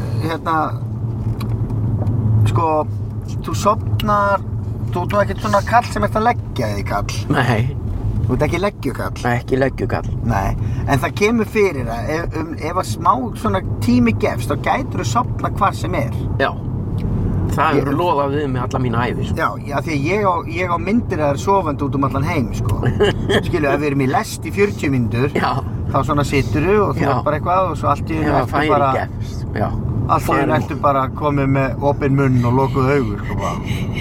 sko, þú sofnar, þú ert nú ekkert svona kall sem ert að leggja þig kall. Nei. Þú ert ekki leggjukall. Ekki leggjukall. Nei, en það kemur fyrir að ef að smá svona tími gefst, þá gætur þú sofna hvar sem er. Já. Það hefur loðað við með alla mína ævi, sko. Já, því að ég á myndir að það er sofandi út allan heim, sko. Skilu, ef við erum í lest í 40 mínútur, þá svona siturðu og þú ert bara eitthvað og svo allt í einu ertu bara... Já, allt í einu ertu bara komið með opinn munn og lokuð augu, sko bara.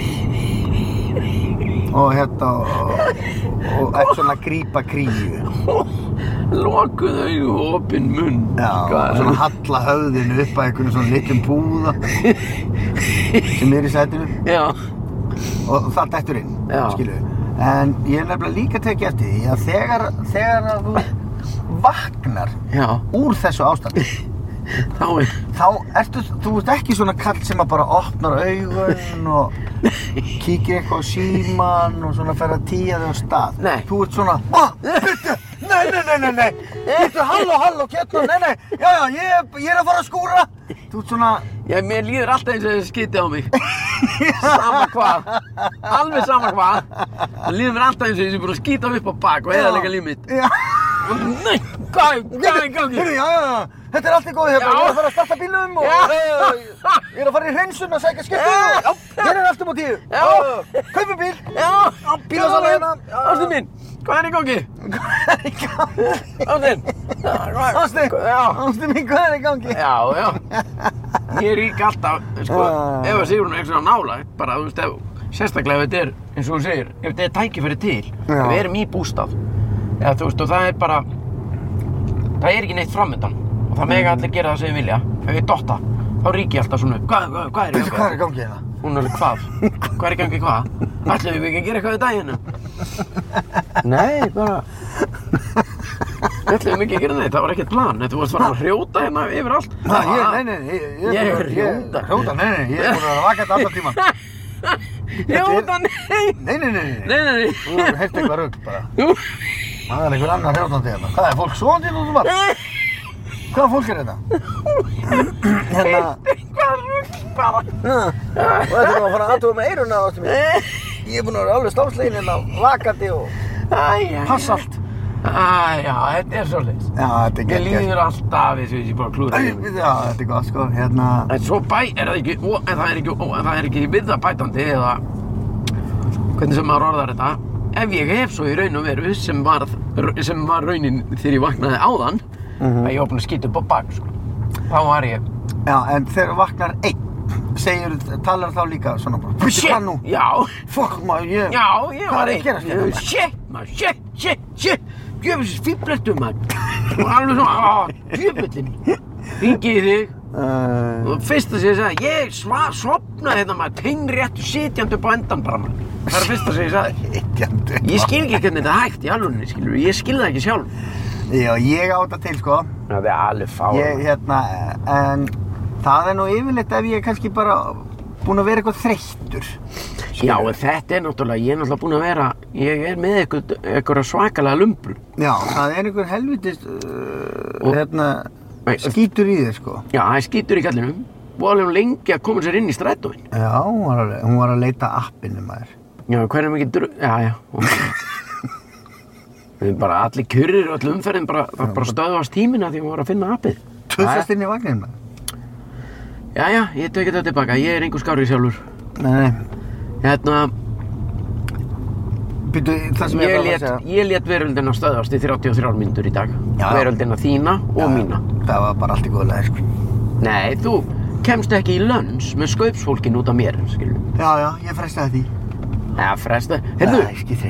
Og og eftir svona grípa kríu. Lokuð augu og opinn munn. Já, og svona halla höfðinu upp að einhvern svona litlum púða sem í sætinu. Já. Og það dettur inn, skilu. En ég nefnilega líka tekið eftir því að þegar að þú vaknar úr þessu ástandi, þá þú ert ekki svona kall sem að bara opnar augun og kíkir eitthvað á síman og svona fer að tía þig á stað. Nei. Þú ert svona, byrju, nei, byrju, halló, Kjartan, nei, já, ég er að fara að skúra. Þú ert svona... Já, mér líður alltaf eins og þið skiti á mig. Sama hvað, alveg sama hvað. Það líður mér alltaf eins og þið sem búin að skita upp á bak og eðalega líf mitt. Já. Nei, hvað er í gangi? Já, þetta er allt í góðu hérna. Ég er að fara að starta bílnum og ég er að fara í hreinsun að sækja skiptum. Hér er allt á 10. Kaupum bíl. Bílasala hérna. Ástin mín, hvað er í gangi? Ástin mín, hvað er í gangi? Já. Ég rík alltaf, sko, ef að Sigrún er eitthvað nálægt, bara, þú veist, sérstaklega ef þetta er, eins og þú segir, ef þetta er tækifæri til, við erum í bústað. Já, þú veist, og það er bara, það er ekki neitt framundan og það mega allir gera það sem vilja. Ef ég dotta, þá rík ég alltaf svona upp. Hvað er í gangi? Hvað er í gangi hérna? Hún er alveg hvað? Hvað er í gangi hvað? Ætlum við ekki að gera eitthvað í daginn? Nei, bara... Ætlum við ekki að gera neitt, það var ekkert plan. Þú varst bara að hrjóta hérna yfir allt. Nei, ég er hrjóta. Hrjóta, nei, ég er búin að vera vakandi allan tíman. Hrjóta, nei. Nei. Þú hefur heyrt eitthvað rugl bara. Það er einhver annar hrjótandi hérna. Hvað er fólk svoandi hérna út um allt? Hvaða fólk er þetta? Eitthvað rugl bara. Og þetta er nú að fara að aðtúa með eyruna á þessu mér. Ég er búin að vera alveg stálslegin hérna, vakandi og passa allt. Já, þetta er svolítið. Já, þetta er geggjað. Ég líður alltaf við þessu bara klúður. Já, þetta er gott sko, hérna. En svo er það ekki við það bætandi eða hvernig sem maður orðar þetta. Ef ég hef svo í raun og veru sem var raunin þegar ég vaknaði áðan, að ég var búinn að skita upp á bak, sko. Þá var ég... Já, en þegar þú vaknar einn, talar þá líka svona bara, veitu hvað nú? Já. Fuck maður, ég var einn. Shit, Shit, djöfisins fíblertu maður. Og alveg svona, djöfullin, hringi í þig. Og fyrsta sem ég sagði, ég sofnaði hérna maður, teinréttu sitjandi upp á endan bara maður. Það er fyrsta sem ég sagði. Ég skil ekki hvernig þetta hægt í alvörunni, skilur, ég skil það ekki sjálf. Já, ég á þetta til, sko. Það er alveg fáránlegt. En það er nú yfirleitt ef ég er kannski bara búinn að vera eitthvað þreyttur. Já, en þetta er náttúrulega, ég er náttúrulega búinn að vera, ég er með einhverja svakalega lumbru. Já, það er einhver helvitist, skítur í þér, sko. Já, það er skítur í kallinum og alveg lengi að koma sér inn í strætóinn. Já, hún var að leita appinu, maður. Já, hver er mikið já. Það er bara allir kurrir og allir umferðin bara stöðvast tímina því hún var að finna appið. Tussast inn í vagninn, maður. Já, ég tekið þetta tilbaka, ég er einhver skárri sjálfur. Nei. Býtu, það sem ég lét veröldina stöðvast í 33 mínútur í dag. Já. Veröldina þína og mína. Það var bara allt í góðu lagi, sko. Nei, þú kemst ekki í lönns með skaupsfólkin út af mér, skilur. Já, ég frestaði því. Já, frestaði? Heyrðu,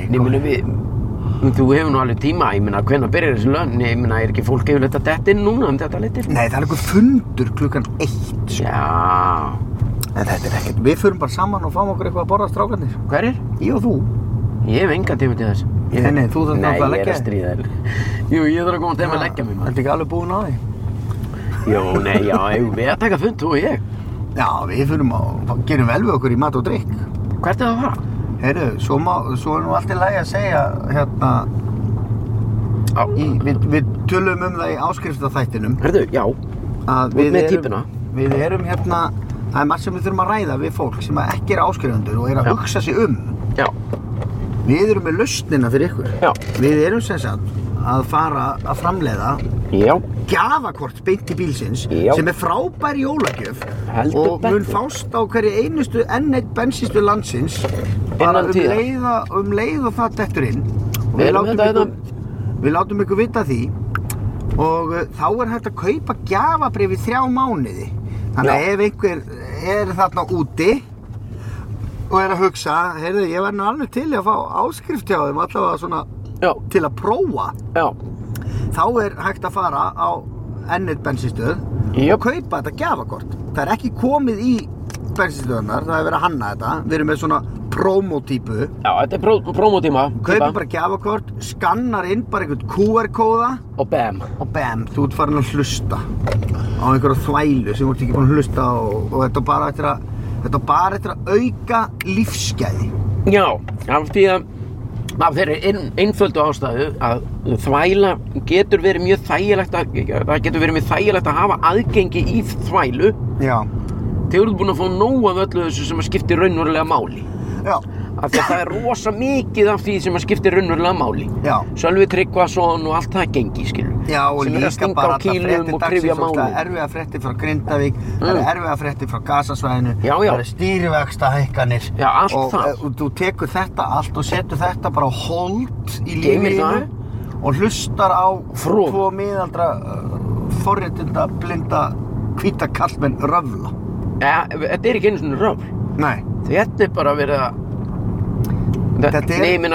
þú hefur nú alveg tíma, ég meina, hvenær byrjar þessi lönn? Ég meina, er ekki fólk yfirleitt að detta inn núna þetta leyti? Nei, það er einhver fundur klukkan 1, sko. Já. En þetta er ekkert, við förum bara saman og fáum okkur eitthvað að borða strákarnir. Hverir? Ég og þú. Ég hef engan tíma til þess. Nei, þú þarf náttúrulega að leggja. Nei, ég er að stríða þér. Jú, ég þarf að koma til að leggja mig, maður. Ertu ekki alveg búinn á því? Jú, nei, já, við að taka fund, þú og ég. Já, við förum og gerum vel við okkur í mat og drykk. Hvert er það að fara? Heyrðu, svo er nú allt í lagi að segja, við tölum það í áskriftaþættinum. Heyrðu, já. að við erum hérna, það margt sem við þurfum að ræða við fólk sem ekki áskrifendur og að hugsa sig Já. Við erum með lausnina fyrir ykkur. Já. Við erum sem sagt að fara að framleiða gjafakort beint í bílsins sem frábær jólagjöf og mun fást á hverju einustu N1 bensínstöð landsins bara um leið og það dettur inn. Við látum ykkur vita því og þá hægt að kaupa gjafabréf í 3 mánuði. Þannig að ef einhver þarna úti og að hugsa, heyrðu, ég var nú alveg til að fá áskrift hjá þeim allavega svona til að prófa. Þá hægt að fara á N1 bensínstöð og kaupa þetta gjafakort. Það ekki komið í bensínstöðunar, það verið að hanna þetta. Við erum með svona prómótípu. Já, þetta prómótíma. Kaupa bara gjafakort, skannar inn bara einhvern QR-kóða og bam. Þú ert farin að hlusta á einhverja þvælu sem þú ert ekki búin að hlusta og þetta bara eftir að auka lífsgæði. Já, af þeirri einföldu ástæðu að þvæla getur verið mjög þægilegt að hafa aðgengi í þvælu. Já. Þegar þú ert búin að fá nóg af öllu þessu sem skiptir raunverulega máli. Já. Af því að það rosa mikið af því sem skiptir raunverulega máli. Já. Sölvi Tryggvason og allt það gengi, skilur. Já, og líka bara alltaf fréttir dagsins, það erfiðar fréttir frá Grindavík, það erfiðar fréttir frá Gasasvæðinu, það stýrivaxtahækkanir. Já, allt það. Og þú tekur þetta allt og setur þetta bara á hold í lífinu og hlustar á 2 miðaldra forréttinda, blinda, hvíta kallmenn röfla. Ja, þetta ekki einu svona röfl. Nei. Þetta bara verið að þetta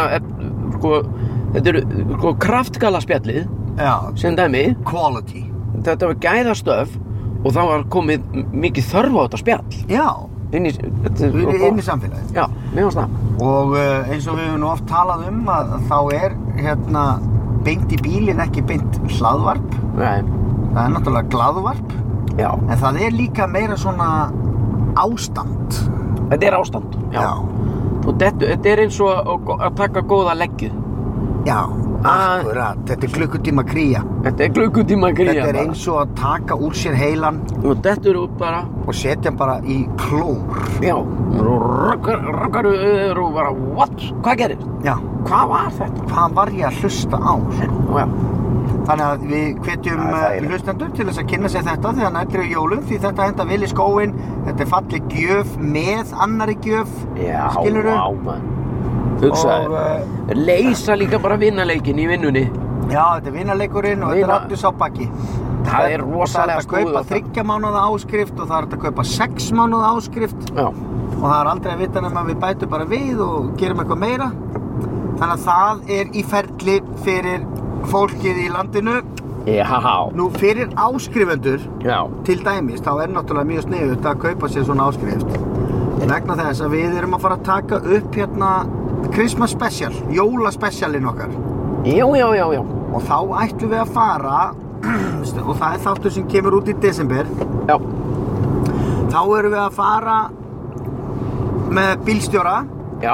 eru kraftgalaspjallið sem dæmi quality. Þetta var gæðastöf og það var komið mikið þörf á þetta spjall. Já. Inn í samfélagið. Já, mér finnst það. Og eins og við höfum nú oft talað að þá beint í bílinn ekki beint hlaðvarp. Nei. Það náttúrulega glaðvarp. Já. En það líka meira svona ástand. Þetta ástand, já. Og þetta eins og að taka góða leggju. Já, akkurat. Þetta klukkutíma kría. Þetta eins og að taka úr sér heilan. Og þetta út bara. Og setja hann bara í klór. Já. Rangar og bara, what? Hvað gerir? Já. Hvað var þetta? Hvað var ég að hlusta á? Já. Þannig að við hvetjum hlustendur til þess að kynna sér þetta þegar nættir á jólum því þetta henda vel í skóinn, þetta falleg gjöf með annarri gjöf, skilurðu? Já, mann. Hugsaðu, leysa líka bara vinaleikinn í vinnunni. Já, þetta vinnaleikurinn og þetta aftur sá bakki. Það rosalega skoð. Það að kaupa 3 mánaða áskrift og það að kaupa 6 mánaða áskrift. Já. Og það aldrei að vita nema við bætum bara við og gerum eitthvað meira. Þannig að það í ferli fyrir fólkið í landinu. Já. Nú fyrir áskrifendur til dæmis, þá náttúrulega mjög sniðugt að kaupa sér svona áskrift. Vegna þess að við erum að fara að taka upp Christmas special, jólaspecialinn okkar. Já. Og þá ætlum við að fara, og það þáttur sem kemur út í desember. Já. Þá erum við að fara með bílstjóra. Já.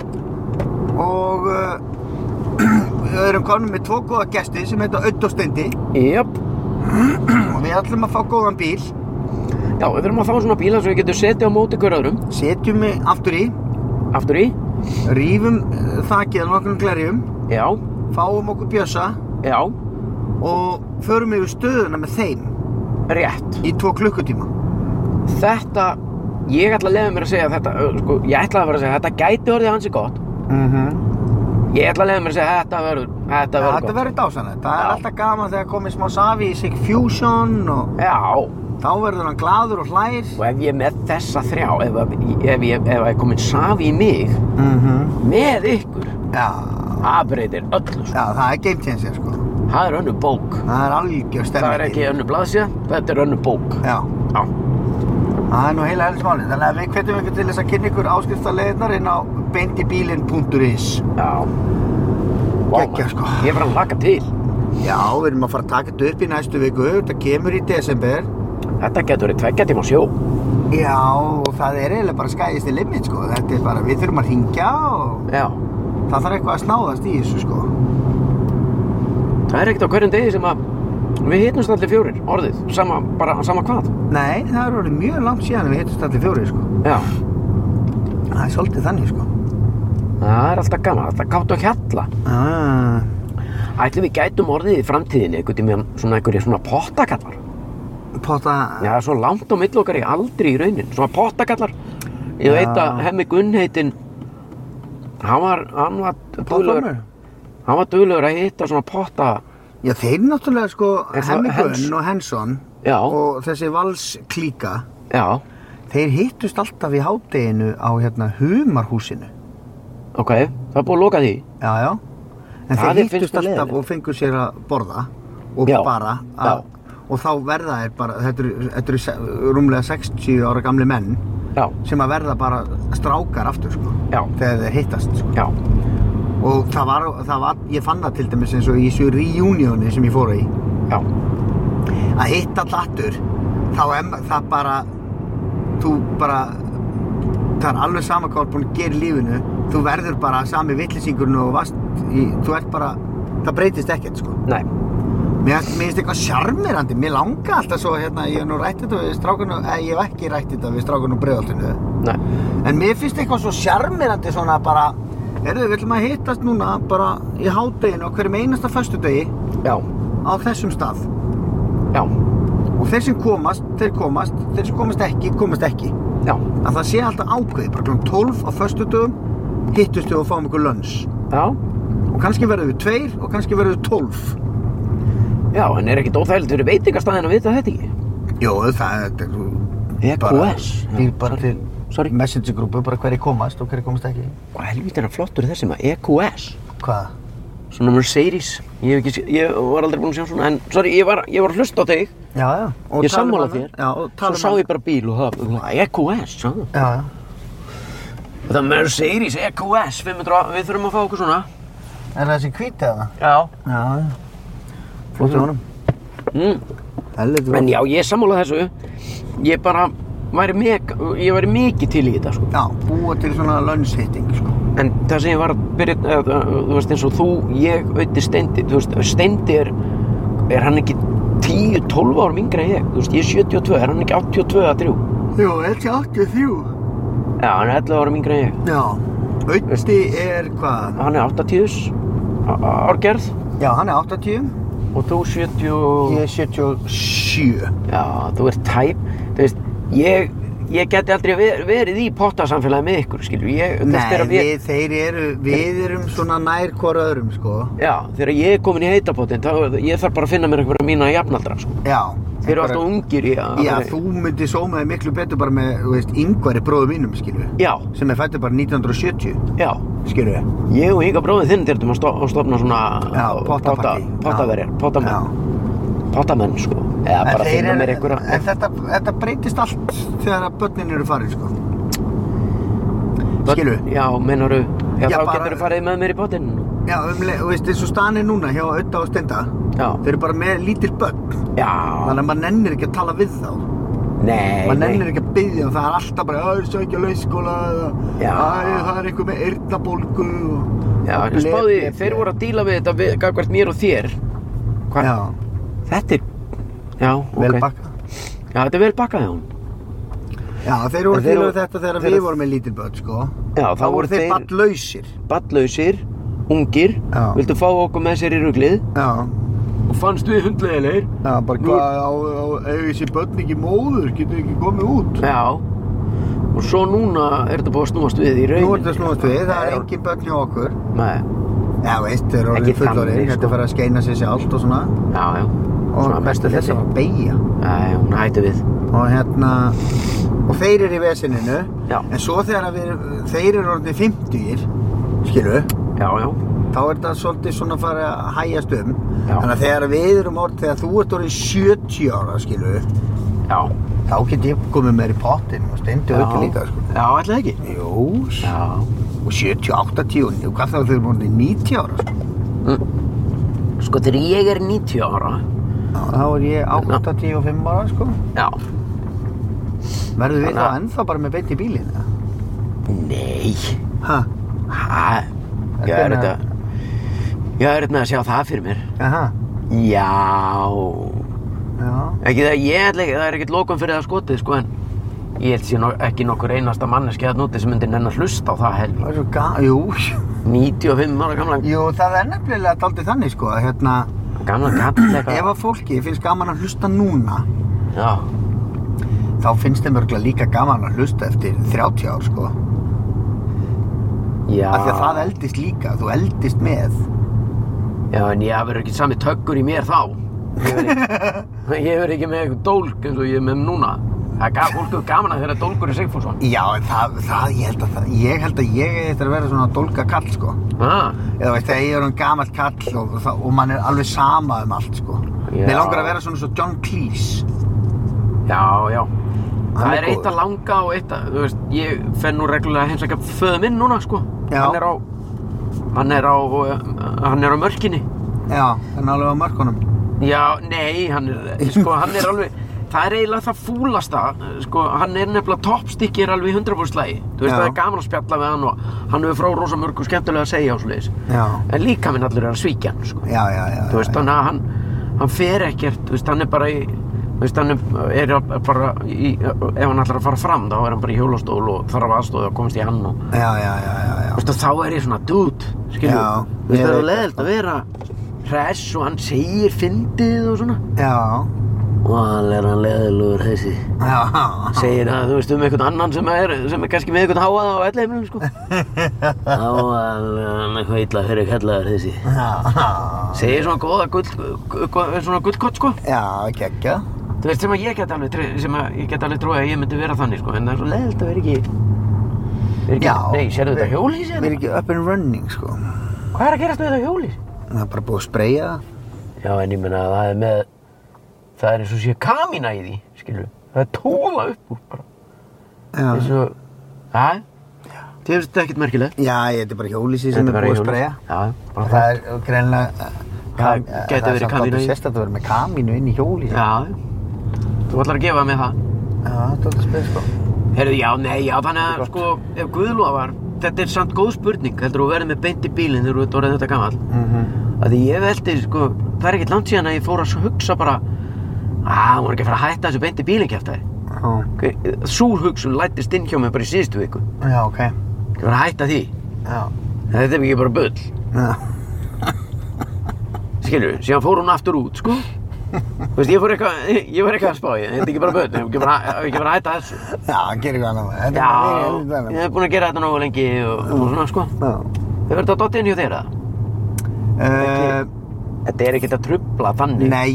Og við erum komin með 2 góða gesti sem heita Ödd og Steindi. Jöp. Og við ætlum að fá góðan bíl. Já, við þurfum að fá svona bíla svo við getum setið á móti hver öðrum. Setjum við aftur í. Rífum þakið á nokkrum glerjum. Já. Fáum okkur bjössa. Já. Og förum yfir stöðuna með þeim. Rétt. Í 2 klukkutíma. Þetta, ég ætla að leyfa mér að segja þetta, ég ætla að vera að segja þetta gæti orðið ansi gott. Ég ætla að leyfa mér að segja þetta verður gott. Þetta verður dásanlegt. Það alltaf gaman þegar komið smá safi í sig fusion og þá verður hann glaður og hlær. Og ef ég með þessa 3, ef ég komið safi í mig með ykkur, það breytir öllu. Já, það game changer sko. Það önnur bók. Það algjör stemning. Það ekki önnur blaðsíða, þetta önnur bók. Já. Það nú heila hellismálið. Þannig að við hvetjum ykkur til þess að kynna ykkur áskriftarleiðirnar inn á beintibílinn.is. Já. Gekkja sko. Ég var að laka til. Já, við erum að fara að taka þetta upp í næstu viku. Þetta kemur í desember. Þetta getur verið 2 tíma sjó. Já, og það eiginlega bara sky's the limit sko. Þetta bara, við þurfum að hringja og það þarf eitthvað að snáðast í þessu sko. Það ekkert á hverjum degi sem að Við hittumst allir 4, orðið, sama hvað? Nei, það er orðið mjög langt síðan við hittust allir 4, sko. Já. Það er svolítið þannig, sko. Það er alltaf gaman, alltaf kátt og hjalla. Ætli við gætum orðið í framtíðinni einhverjir svona pottakallar. Já, svo langt á milli okkar í aldri í raunin, svona pottakallar. Ég veit að Hemmi Gunn heitinn, hann var duglegur að hitta svona potta. Já, þeir náttúrulega, sko, Hemmi Gunn og Hensson og þessi valsklíka, þeir hittust alltaf í hádeginu á Humarhúsinu. Ok, það er búið að loka því? Já. En þeir hittust alltaf og fengu sér að borða og og þá verða þeir bara, þetta eru rúmlega 60 ára gamli menn sem að verða bara strákar aftur, sko, þegar þeir hittast, sko. Já. Og það var, ég fann það til dæmis eins og í þessu reunioni sem ég fór í. Já. Að hitta allattur, þá það bara, það er alveg sama hvað þú ert búin að gera í lífinu, þú verður bara sami vitlýsingurinn og þú ert bara, það breytist ekkert, sko. Nei. Mér finnst eitthvað sjarmerandi, mér langar alltaf svo, ég hef nú rætt þetta við strákunum, ég hef ekki rætt þetta við strákunum Breiðholtinu. Nei. En mér finnst eitthvað svo sjarmerandi svona bara, við ætlum að hittast núna bara í hádeginu á hverjum einasta föstudegi á þessum stað. Já. Og þeir sem komast, þeir komast, þeir sem komast ekki. Já. Að það sé alltaf ákveðið, bara kl. 12 á föstudögum hittust við og fáum ykkur lunch. Já. Og kannski verðum við 2 og kannski verðum við 12. Já, en ekkert óþægilegt fyrir veitingastæðin að vita þetta ekki? Jó, það er EQS? Bara til messengergrúpu, bara hverjir komast og hverjir komast ekki. Hvað helvíti flottur þessi maður, EQS? Hvað? Svona Mercedes, ég var aldrei búinn að sjá svona, en ég var að hlusta á þig. Já. Ég sammála þér. Já, og svo sá ég bara bíl og það, EQS, já. Já. Þetta Mercedes, EQS 500, við þurfum að fá okkur svona. Er það þessi hvít eða? Já. Já. Flott í honum. En já, ég sammála þessu. Ég væri mikið til í þetta, sko. Já, búa til svona lunchhitting, sko. En það sem ég var að byrja, þú veist eins og ég auðvitað Steindi, þú veist, Steindi er hann ekki 10-12 árum yngri en ég, þú veist, ég er 72, er hann ekki 82 að 3? Jú, ekki 83. Já, hann er 11 árum yngri en ég. Já, Auði er hvað? Hann er 80 árgerð. Já, hann er 80. Og þú 70... Ég er 77. Já, þú ert tæp, þú veist, ég geti aldrei verið í pottasamfélagi með ykkur, skilur. Nei, við erum svona nær hvor öðrum, sko. Já, þegar ég er komin í heitapottin, ég þarf bara að finna mér einhverja mína jafnaldra, sko. Já. Þeir eru alltaf ungir í að... Já, þú myndir sómaði miklu betur bara með, þú veist, Ingvari bróður mínum, skilur. Já. Sem fæddur bara 1970. Já. Skilur. Ég og Inga bróður þinn þurftum að stofna svona... Já, pottaverjar, pottamenn, sko. Eða bara finna mér einhverja... En þetta breytist allt þegar að börnin eru farin, sko. Skilur? Já, meinaru... Já, þá getur þú farið með mér í pottinn. Já, þú veist, eins og staðan er núna hjá Auða og Steinda. Já. Þeir eru bara með lítil börn. Já. Þannig að maður nennir ekki að tala við þá. Nei. Maður nennir ekki að biðja og það er alltaf bara, það er sækja laugskóla eða það er einhver með eyrnabólgu og... Já, en spáði, þeir voru að díla við þetta gagnvart mér og þér. Hvað? Já. Þetta er... Já, ok. Vel bakkað. Já, þetta er vel bakkað, já. Já, þeir voru að díla við þetta þegar við vorum með lítil börn, sko. Já, þá voru þeir barnlausir, ungir, vildu fá okkur með sér í ruglið. Já. Og fannst við hundleiðilegir. Já, bara hvað ef þessi börn ekki móður, getur ekki komið út. Já. Og svo núna er þetta búið að snúast við í rauninni. Nú er þetta snúast við, það er engin börn hjá okkur. Nei. Já, veist, þeir eru orðin fullorðin, þetta er farið að skeina sig sjálft og svona. Já. Og bestu þess að beygja. Nei, hún hætti við. Og og þeir eru í vesininu. Já. En svo þegar þeir eru orðin 50, skilur. Já. Þá er þetta svolítið svona að fara að hægjast Já. Þannig að þegar við erum þegar þú ert orðin 70 ára, skilur. Já. Þá get ég komið með í pottinn og Steindi Auði líka, sko. Já, ætlaði ekki? Jú. Já. Og 70, 80, og hvað þá þau eru orðin 90 ára, sko. Sko, þegar ég er 90 ára. Já, þá er ég 85 ára, sko. Já. Verður við þá ennþá bara með beint í bílinn, eða? Nei. Hæ? Ég er þetta að sjá það fyrir mér. Aha. Já, Ekki það, það ekkert lokun fyrir það skotið, sko, en ég held sé ekki nokkur einasta manneski þarna úti sem myndi nenn að hlusta á það helvíti. Það jú. 95 ára gamla. Jú, það nefnilega dálítið þannig, sko, að gamla kall eitthvað. Ef að fólki finnst gaman að hlusta núna, já, þá finnst þeim örugglega líka gaman að hlusta eftir 30 ár, sko. Já. Af því að það eldist líka, þú eldist með. Já, en ég verður ekki sami töggur í mér þá. Ég verður ekki með eitthvað dólk eins og ég er með núna. Fólk er gaman að þeirra Dólgur Sigfússon. Já, en ég held að ég þetta að vera svona dólga kall, sko. Eða veist, þegar ég er gamall kall og mann er alveg sama allt, sko. Mér langar að vera svona svo John Cleese. Já. Það er eitt að langa og eitt að, þú veist, ég fer nú reglulega að heimsækja föður minn núna, sko. Já. Hann er á mörkinni. Já, hann er alveg á mörkunum. Já, nei, hann er alveg, það er eiginlega það fúlasta, sko, hann er nefnilega toppstykki alveg í 100% lagi. Þú veist, það er gaman að spjalla við hann og hann hefur frá rosa mörgu skemmtilega að segja og svoleiðis. Já. En líka minn allur er að svíkja hann, sko. Já. Þú veist, þannig að hann fer ekkert, þú veist, hann er bara í, þú veist, hann er bara í, ef hann ætlar að fara fram, þá er hann bara í hjólastól og þarf aðstoð og komast í hann og... Já. Þú veist, og þá er ég svona, dude, skilju. Þú veist, það er leiðilegt að vera hress og hann segir fyndið og svona. Já. Og hann leiðilegur þessi. Já. Segir það, þú veist, einhvern annan sem er kannski með einhvern háað á elleheimilinu, sko. Þá hann eitthvað illa fyrir kallaður þessi. Já. Segir svona góða gullkott, sko. Já, geggjað. Þú veist, sem ég get alveg trúið að ég myndi vera þannig, sko, en það er svo leiðilegt að vera ekki... Nei, sérðu þetta hjólhýsi? Vera ekki up and running, sko. Hvað er að gerast með þetta hjólhýsi? Það er bara búið að spreyja það. Já, en ég meina að það er eins og sé kamína í því, skilur. Það er tóla upp úr bara. Já. Eins og, þið finnst þetta ekkert merkilegt? Já, þetta er bara hjólhýsi sem er búið að spreyja. Já, bara það er greinilega... Það gæti verið kamína í því. Það er samt sérstætt að vera með kamínu inn í hjólhýsi. Já, þú ætlar að gefa með það. Já, þetta er spes, sko. Heyrðu, þannig að, sko, ef Guð lofar, þetta er samt góð spurning, heldur þú verið með beint í bílinn þegar þú ert orðið þetta gamall. Af því ég veldi, sko, það er ekkert langt síðan að ég fór að hugsa bara, hún var ekki að fara að hætta þessu beint í bílinn kjaftaði. Sú hugsun læddist inn hjá mig bara í síðustu viku. Já, ok. Ekki fara að hætta því. Já. Þetta er ekki bara bull. Já. Skilurðu, síðan fór hún aftur út, sko. Þú veist, ég var eitthvað að spá í, þetta er ekki bara börn, ég ekki bara að hætta þessu. Já, gerir eitthvað annað. Já, ég hef búin að gera þetta nógu lengi og svona, sko. Hefur þetta dottið inn hjá þér, eða? Þetta er ekkert að trufla þannig. Nei,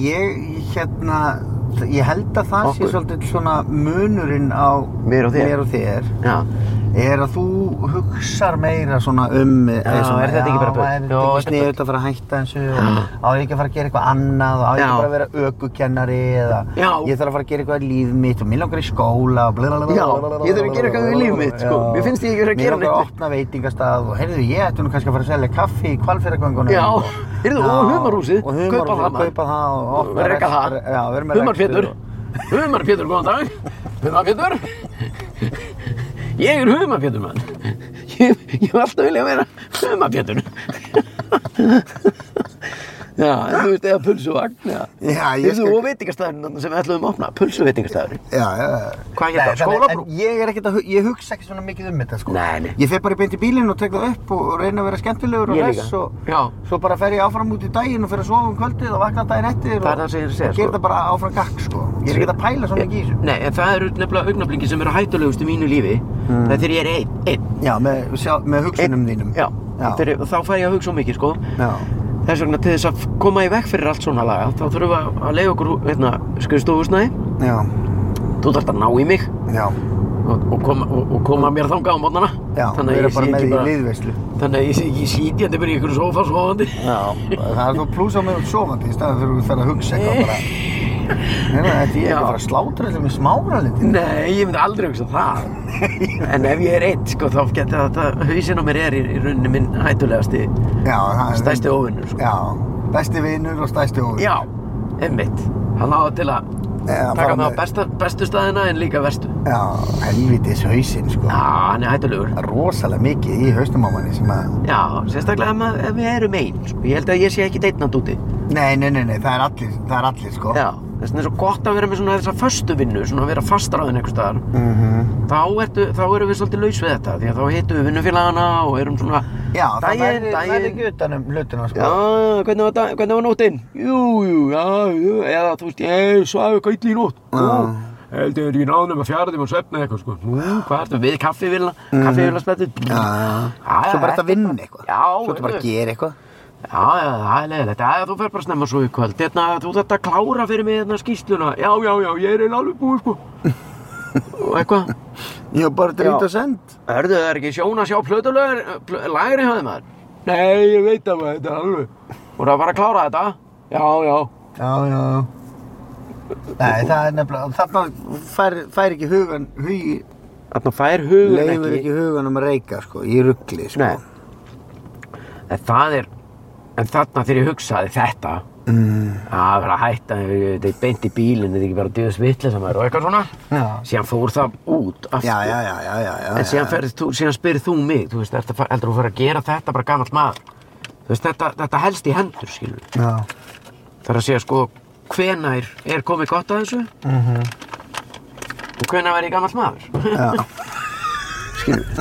ég held að það sé svolítið svona munurinn á mér og þér. Já. Er að þú hugsar meira svona er þetta ekki bara börn? Er þetta ekki sniðugt að fara að hætta þessu? Á ég ekki að fara að gera eitthvað annað? Á ég ekki bara að vera ökukennari? Eða ég þarf að fara að gera eitthvað í líf mitt og mér langar í skóla og blablabla. Já, ég þarf að gera eitthvað í líf mitt, sko. Mér finnst ég ekki verið að gera neitt. Mér langar að opna veitingastað og heyrðu, ég ætti nú kannski að fara að selja kaffi í Hvalfjarðargöngunum. Já, heyrðu, og humarhúsið. Kaupa það og reka það. Humar Pétur, góðan dag. Humar Pétur. Ég er Humar-Pétur, mann. Ég hef alltaf viljað vera Humar-Pétur. Já, en þú veist, eða pulsuvagn, já. Og veitingastæðurinn sem við ætluðum að opna, pulsuveitingastæðurinn. Já. Hvað hétt það? Skólabrú? Ég hugsa ekki svona mikið þetta, sko. Nei. Ég fer bara í beint í bílinn og tek það upp og reyna að vera skemmtilegur og hress og svo bara fer ég áfram út í daginn og fer að sofa kvöldið og vakna daginn eftir og gera það bara áfram gakk, sko. Ég er ekki að pæla svona mikið í þessu. Nei, en það eru nefnilega augnablikki sem eru hættulegust í mínu lífi. Það er þegar ég er einn. Já, með hugsunum þínum. Já, þá fæ ég að hugsa mikið, sko. Já. Þess vegna til þess að koma í veg fyrir allt svona laga, þá þurfum við að leyfa okkur skrifstofahúsnæði. Já. Þú þarft að ná í mig. Já. Og koma mér þangað á morgnana. Já, við erum bara með í liðveislu. Þannig að ég sé ekki sítjandi bara í einhverju sófa sofandi. Já, það er þá plús á með sofandi í staðinn fyrir að fara að hugsa eitthvað bara. Þetta ég ekki að fara að slátra þetta með smáraliti. Nei, ég myndi aldrei hugsa það. En ef ég er einn, sko, þá getur þetta hausinn á mér í rauninni minn hættulegasti stærsti óvinnur, sko. Já, besti vinur og stærsti óvinnur. Já, einmitt. Hann á til að taka mig á bestu staðina en líka verstu. Já, helvítis hausinn, sko. Já, hann hættulegur. Rosalega mikið í hausnum á manni sem að... Já, sérstaklega ef við erum einn, sko. Ég held að ég sé ekki einn úti. Nei, það er allir, sko. Já, þess vegna er svo gott að vera með svona þessa föstu vinnu, svona að vera fastráðin einhvers staðar. Þá erum við svolítið laus við þetta, því að þá hittum við vinnufélagana og erum svona... Já, það væri ekki utan hlutina, sko. Já, hvernig var nóttin? Jú, eða þú veist, ég svaf eitthvað illa í nótt. Heldur ég náðum að fjara þeim og svefna eitthvað, sko. Hvað ertu við kaffivélagspættið? Svo bara þetta vinna eitthvað. Já. Svo þetta bara gera eitthvað. Já, það er leiðilegt. Þú fer bara snemma svo í kvöld. Þú þarft að klára fyrir mig skýrsluna. Já, ég er eiginlega alveg búið, sko. Og eitthvað. Já, bara drýtt og send. Hörðu, það er ekki sjón að sjá plötulagri hjá þeim, maður? Nei, ég veit að maður, þetta er alveg. Voru að fara að klára þetta? Já. Nei, það er nefnilega, þarna fær ekki hugi... Þarna fær hugan ekki... Leifur ekki huganum að reika, sko, í rugli, sko. Nei. En þarna þegar ég hugsaði þetta, að vera að hætta, þetta er beint í bílinn, þetta er ekki bara djöðs vitleysa maður og eitthvað svona. Já. Síðan fór það út aftur. Já. En síðan spyrir þú mig, þú veist, heldur þú fyrir að gera þetta bara gamall maður? Þú veist, þetta helst í hendur, skilur. Já. Það er að segja, sko, hvenær er komið gott að þessu? Og hvenær verð ég gamall maður? Já. Skilur.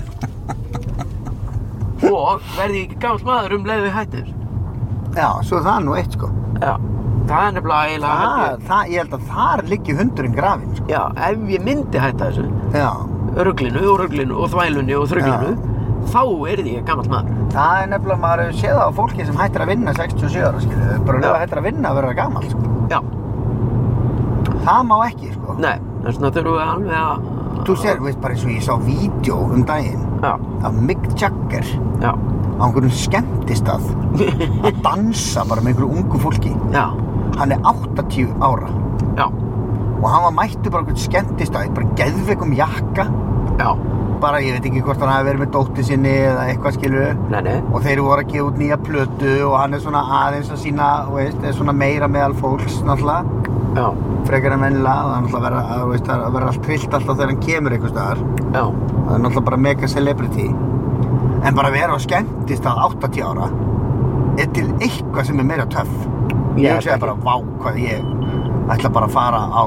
Og verði ég ekki gamall maður leið við hætti þessu. Já, svo það er nú eitt, sko. Já, það er nefnilega eiginlega... Ég held að þar liggi hundurinn grafinn, sko. Já, ef ég myndi hætta þessu. Já. Ruglinu og þvælunni og þruglinu, þá yrði ég gamall maður. Það er nefnilega, maður hefur séð á fólki sem hættir að vinna 67 ára, skilur. Þau bara lefa hættir að vinna að vera gamall, sko. Já. Það má ekki, sko. Nei, þess vegna þurfum við alveg að... Þú sér, veist, bara eins og ég sá vídeo daginn. Já. Af Mick Jagger. Já. Á einhverjum skemmtistað. Að dansa bara með einhverju ungu fólki. Já. Hann er 80 ára. Já. Og hann var mættur bara einhvern skemmtistað, bara geðveikum jakka. Já. Bara, ég veit ekki hvort hann hafi verið með dóttur sinni eða eitthvað, skilur. Nei. Og þeir voru að gefa út nýja plötu og hann er svona aðeins að sína, veist, er svona meira meðal fólks, náttúrulega. Já. Frekar en venjulega, það er náttúrulega að vera allt trillt alltaf þegar hann kemur einhvers staðar. Já. Það er náttúrulega bara mega celebrity. En bara vera á skemmtistað 80 ára er til eitthvað sem er meira töff. Ég hugsaði bara, vá, hvað ég ætla bara að fara á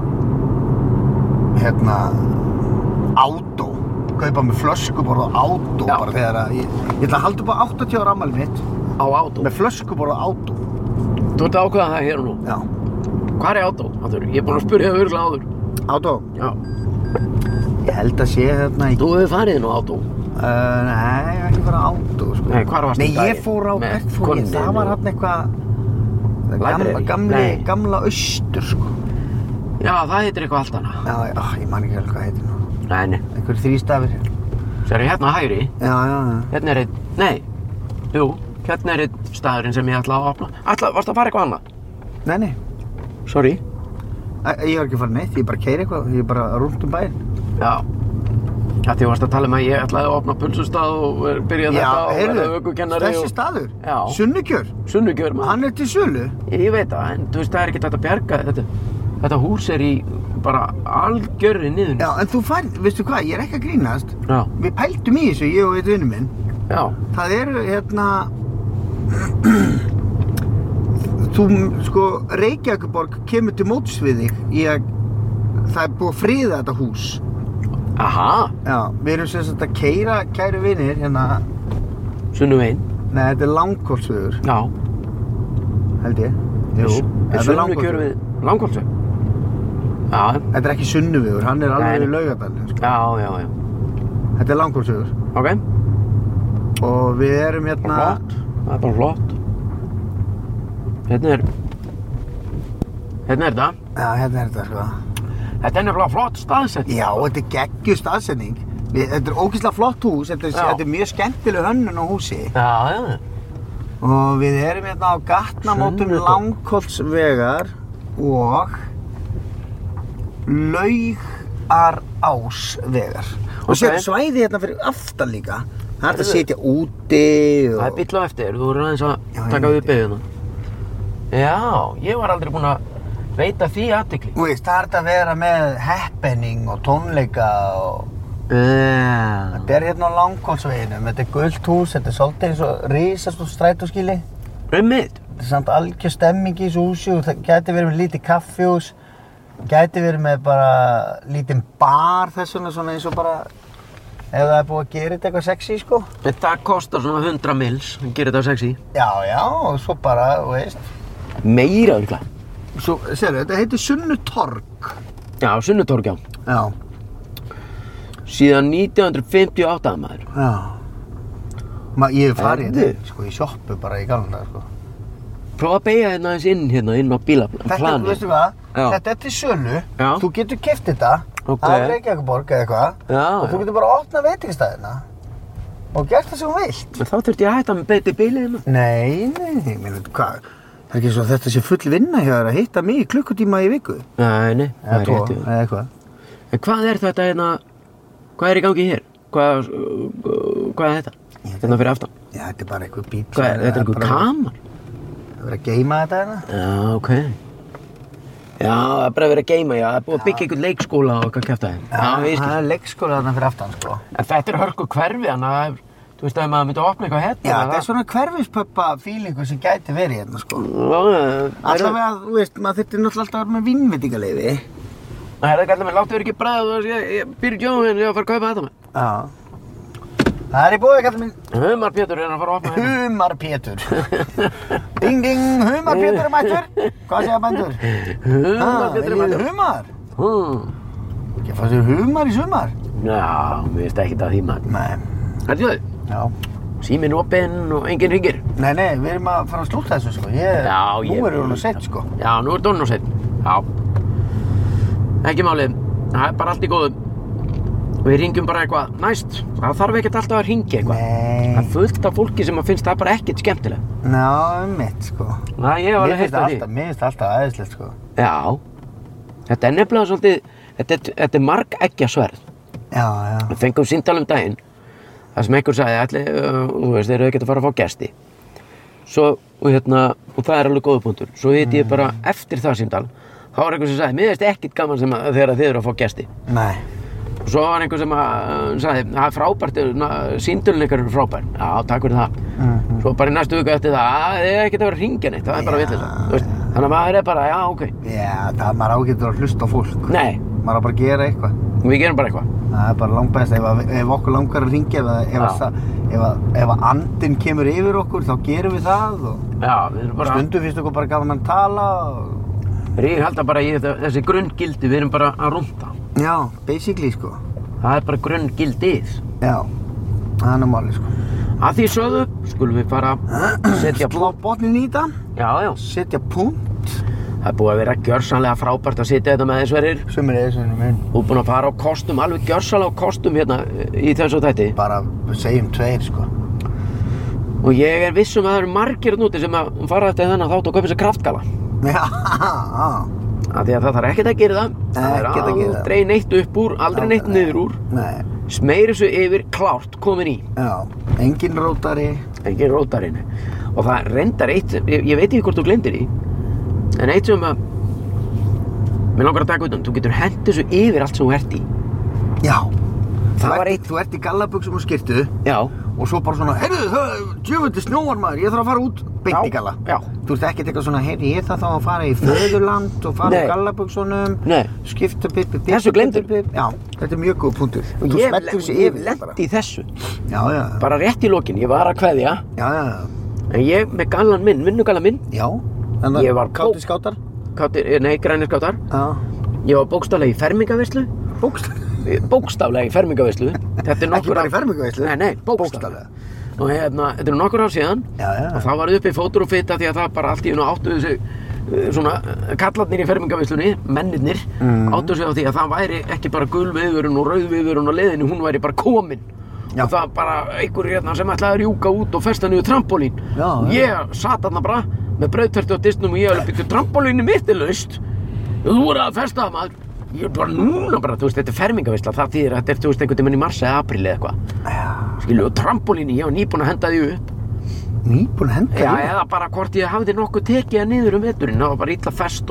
Átó. Kaupa með flöskuborð á Átó. Já. Bara þegar að ég ætla að halda upp á 80 ára afmælið mitt. Á Átó? Með flöskuborð á Átó. Þú ert að ákveða það hér og nú? Já. Hvar er Átó? Ég er búinn að spyrja það örugglega áður. Átó? Já. Ég held að sé hérna í... Þú hefur farið inn á Átó? Nei, ég ekki fara á Átó, sko. Nei, hvar varstu daginn? Nei, ég fór á... Það var hann eitthvað... Gamla Austur, sko. Já, það heitir eitthvað allt annað. Já, ég man ekki alveg hvað heitir nú. Nei. Einhver 3 stafir. Sérðu hérna hægri? Já. Hérna er einn... Nei. Jú, hérna er einn staðurinn sem ég ætla að opna. Varstu að fara eitthvað annað? Nei. Sorry. Ég var ekki að fara neitt, ég bara keyri eitthvað, ég bara rúnt bæinn. Já. Því þú varst að tala um að ég ætlaði að opna pulsustað og byrja þetta og verða ökukennari og... Þessi staður? Já. Sunnukjör, maður. Hann er til sölu? Ég veit það, en þú veist, það er ekki hægt að bjarga þetta hús er í bara algjörri niður. Já, en þú færð, veistu hvað, ég er ekki að grínast. Já. Við pæltum í þessu, ég og einn vinur minn. Já. Það eru, þú, sko, Reykjavíkurborg kemur til móts við þig það er búið að friða þetta hús. Aha. Já, við erum sem sagt að keyra kæru vinir hérna... Sunnuveginn? Nei, þetta er Langholtsvegur. Já. Held ég. Jú. Sunnukjör við Langholtsveg? Já. Þetta er ekki Sunnuvegur, hann er alveg í Laugardal. Sko. Já. Þetta er Langholtsvegur. Ok. Og við erum hérna... Flott. Það er bara flott. Hérna er þetta. Já, hérna er þetta, sko. Þetta er nefnilega flott staðsetning. Já, þetta er geggjuð staðsetning. Þetta er ógeðslega flott hús, þetta er mjög skemmtileg hönnun á húsi. Já. Og við erum hérna á gatnamótum Langholtsvegar og Laugarásvegar. Og sér svæði hérna fyrir aftan líka. Það er hægt að sitja úti og... Það er bíll á eftir, þú verður aðeins að taka við beðina. Já, ég var aldrei búinn að veita því athygli. Þú veist, það að vera með happening og tónleika og... Þetta hérna á Langholtsveginum, þetta gult hús, þetta svolítið eins og risastórt strætóskýli. Þetta er samt algjör stemming í þessu húsi og það gæti verið með lítið kaffihús, gæti verið með bara lítinn bar þess vegna svona eins og bara ef það búið að gera þetta eitthvað sexy, sko. Það kostar svona 100 mils að gera þetta sexy. Já, og svo bara, þú veist. Meira örugglega. Svo, sérðu, þetta heitir Sunnutorg. Já, Sunnutorg, já. Já. Síðan 1958, maður. Já. Ég hef farið þetta, sko, í sjoppu bara í gamla daga, sko. Prófa að beygja hérna aðeins inn á bílaplanið. Þetta, veistu hvað? Þetta til sölu. Já. Þú getur keypt þetta af Reykjavíkurborg eða eitthvað. Já. Og þú getur bara opnað veitingastæðina og gert það sem þú vilt. En þá þurfti ég að hætta með beiti bílið hérna. Nei, mér veit hvað. Það er ekki svo að þetta sé full vinna hjá þér að hitta mig í klukkutíma í viku. Nei, það er rétt. Eða eitthvað. En hvað er þetta hérna? Hvað er í gangi hér? Hvað er þetta? Hérna fyrir aftan? Já, þetta er bara eitthvað bíl. Hvað er þetta? Eitthvað kamar? Það er verið að geyma þetta hérna. Já, ok. Já, það er bara verið að geyma, já. Það er búið að byggja einhvern leikskóla og eitthvað kjafta þeim. Já, það er leikskóla þarna fyrir aftan, sko. En þetta er hörku hverfi, þannig að, þú veist, ef maður myndi að opna eitthvað hérna. Já, þetta er svona hverfispöppa fílingu sem gæti verið hérna, sko. Allavega, þú veist, maður þurfti náttúrulega alltaf að vera með vínveitingaleyfi. Það er ekki allir með, láttu verið ekki bræða og ég byrja Jóhann, ég að fara að kaupa þetta með. Já. Það er í búið, kallinn minn. Humar Pétur að fara að opna hérna. Humar Pétur. Ding, ding, Humar Pétur mættur. Hvað segja bændur? Humar Pétur mættur. Humar? Ekki að fá sér humar í sumar? Já, mér veist ekki það því maður. Nei. Hættu þau? Já. Síminn opinn og enginn hringir. Nei, við erum að fara að slúta þessu, sko. Nú erum við hún seitt, sko. Já, nú er hún seitt. Já. Ekki málið. Það er bara allt í góðu. Við hringjum bara eitthvað næst. Það þarf ekkert alltaf að hringja eitthvað. Nei. Það er fullt af fólki sem finnst það bara ekkert skemmtilegt. Já, mitt, sko. Næ, ég var alveg heilt af því. Mér finnst alltaf æðislegt, sko. Já. Þetta er nefnilega svolítið, þetta er margeggja-sverð. Já. Við fengum símtal daginn. Það sem einhver sagði, þú veist, þeir eru ekkert að fara að fá gesti. Svo, og það er alveg góður punktur. Svo hitti ég bara eftir það símtal. Þá var einhver sem sagði, mér finnst ekkert gaman þegar þið eru að fá gesti. Nei. Og svo var einhver sem sagði, það er frábært, símtölin ykkar eru frábær. Já, takk fyrir það. Svo bara í næstu viku eftir það, þið er ekkert að vera að hringja neitt, það er bara vitleysa. Þannig að maður er bara, já, ok. Já, maður á ekki að hlusta á fólk. Nei. Maður á bara að gera eitthvað. Við gerum bara eitthvað. Það er bara langbest, ef okkur langar að hringja, ef andinn kemur yfir okkur, þá gerum við það. Já, við erum bara... Stundum finnst okkur bara gaman að tala. Ég held að bara þessi grunngildi, við erum bara að rúnta. Já, basically, sko. Það er bara grunngildið. Já, það er málið, sko. Að því sögðu, skulum við bara setja slá botninn í þetta. Já. Setja punkt. Það er búið að vera gjörsamlega frábært að setja þetta með þess Sverrir. Sömuleiðis, minn. Þú er búin að fara á kostum, alveg gjörsamlega á kostum hérna í þessu þætti. Bara segjum 2, sko. Og ég er viss að það eru margir núti sem að fara eftir þennan þátt og kaupa sér kraftgala. Já. Af því að það þarf ekkert að gera það. Það er aldrei neitt upp úr, aldrei neitt niður úr. Nei. Smeiri svo yfir, klárt, komin í. Já, engin rótari. Engin rótari. Og það reyndar eitt, ég veit ekki hvort þú gleymdir í, en eitt sem að, mér langar að taka utan, þú getur hent þessu yfir allt sem þú ert í. Já. Það var eitt. Þú ert í gallabuxum og skyrtu. Já. Og svo bara svona, heyrðu, djöfull snjóar maður, ég þarf að fara út, beint í galla. Já. Þú ert ekkert eitthvað svona, heyrðu, ég þarf þá að fara í föðurland og fara í gallabuxunum. Nei. Skipta pipi. Þessu gleymdur. Já, þetta er mjög góð punktur. Og ég lendi í þessu. Já. Bara rétt í lokin, ég var að kveðja. Já. En ég með gallan minn, vinnugallan minn. Já. Ég var kátir skátar. Nei, grænir skátar. Já. Ég var bókstaflega í fermingaveislu. Bókstaflega í fermingaveislu. Þetta er nokkur ekki bara í fermingaveislu? Nei, bókstaflega. Og þetta er nokkur ár síðan. Já. Og það var uppi fótur og fita því að það bara allt í einu áttuðu sig svona kallarnir í fermingaveislunni, mennirnir, áttuðu sig á því að það væri ekki bara gulviðvörun og rauðviðvörun á leiðinni, hún væri bara komin. Já. Og það bara einhver sem ætlaði að rjúka út og festa niður trampólín. Já. Ég sat þarna bara með brauðtertu á disnum og ég alveg byggt trampólínið mitt er laust. Þú voru að festa það, maður. Ég bara núna bara, þú veist, þetta er fermingaveisla, það þýðir að þetta er, þú veist, einhvern tímann í mars eða apríl eða eitthvað. Já. Skilju, og trampólíni, ég var nýbúin að henda því upp. Nýbúin að henda því upp? Já, eða bara hvort ég hafði nokkuð tekið það niður veturinn, það var bara illa fest og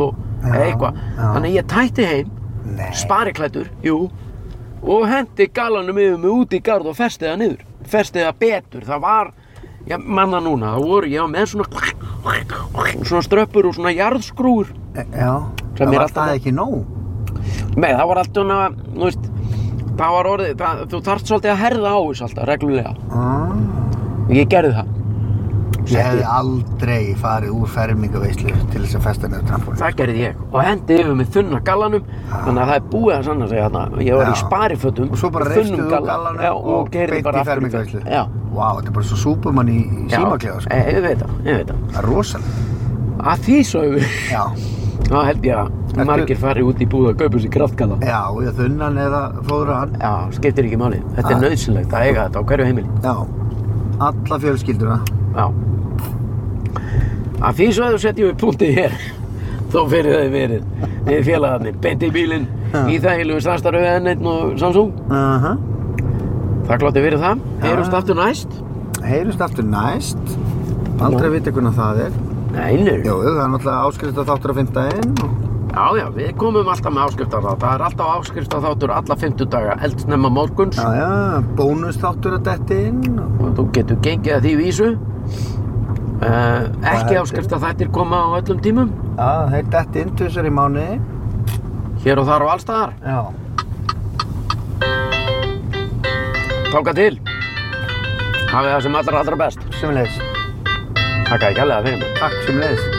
eða eitthvað. Þannig að ég tætti heim, spariklæddur, og hendi galanum yfir mig út í garð og festi það niður. Festi það betur, það var, ég manna núna, það voru ég með svona ströppur og svona jarðskrúur. Já, það var það ekki nóg? Nei, það var alltaf svona, þú veist, það var orðið, þú þarft svolítið að herða á þessu alltaf, reglulega. Ég gerði það. Ég hefði aldrei farið úr fermingaveislu til þess að festa niður trampólín. Það gerði ég og hendi yfir mig þunna gallanum, þannig að það er búið að sanna sig þarna. Ég var í sparifötum, og svo bara reistu úr gallanum og beint í fermingaveislu. Já. Vá, þetta er bara svo Superman í símaklefa, sko. Ég veit það. Það er rosalega. Að því sögðu. Já. Þá held ég að margir farið út í búð að kaupa sér kraftgalla. Já, ég þunnan eða fóðra hann. Já, skiptir ekki máli. Þetta er nauðsynlegt að eiga þetta á hverju heimili. Já, alla fjölskylduna. Já. Að því sögðu setjum við punktið hér. Þó fyrir þau verið. Við félagarnir, beint í bílinn, í þægilegu starfstarfi N1 og Samsung. Þakklátti fyrir það. Heyrumst aftur næst. Aldrei vita hvernig það er. Nei. Jú, það er náttúrulega áskriftarþáttur á fimmtudaginn. Já, við komum alltaf með áskriftarþátt. Það er alltaf áskriftarþáttur alla 50 daga, eldsnemma morguns. Já, bónusþáttur að detti inn. Og þú getur gengið að því vísu. Ekki áskriftarþættir koma á öllum tímum. Já, þeir detti inn tvisvar í mánuði. Hér og þar og allstaðar. Já. Þangað til. Hafið það sem allra best. Sömuleiðis. Takk kærlega fyrir mig. Takk sömuleiðis.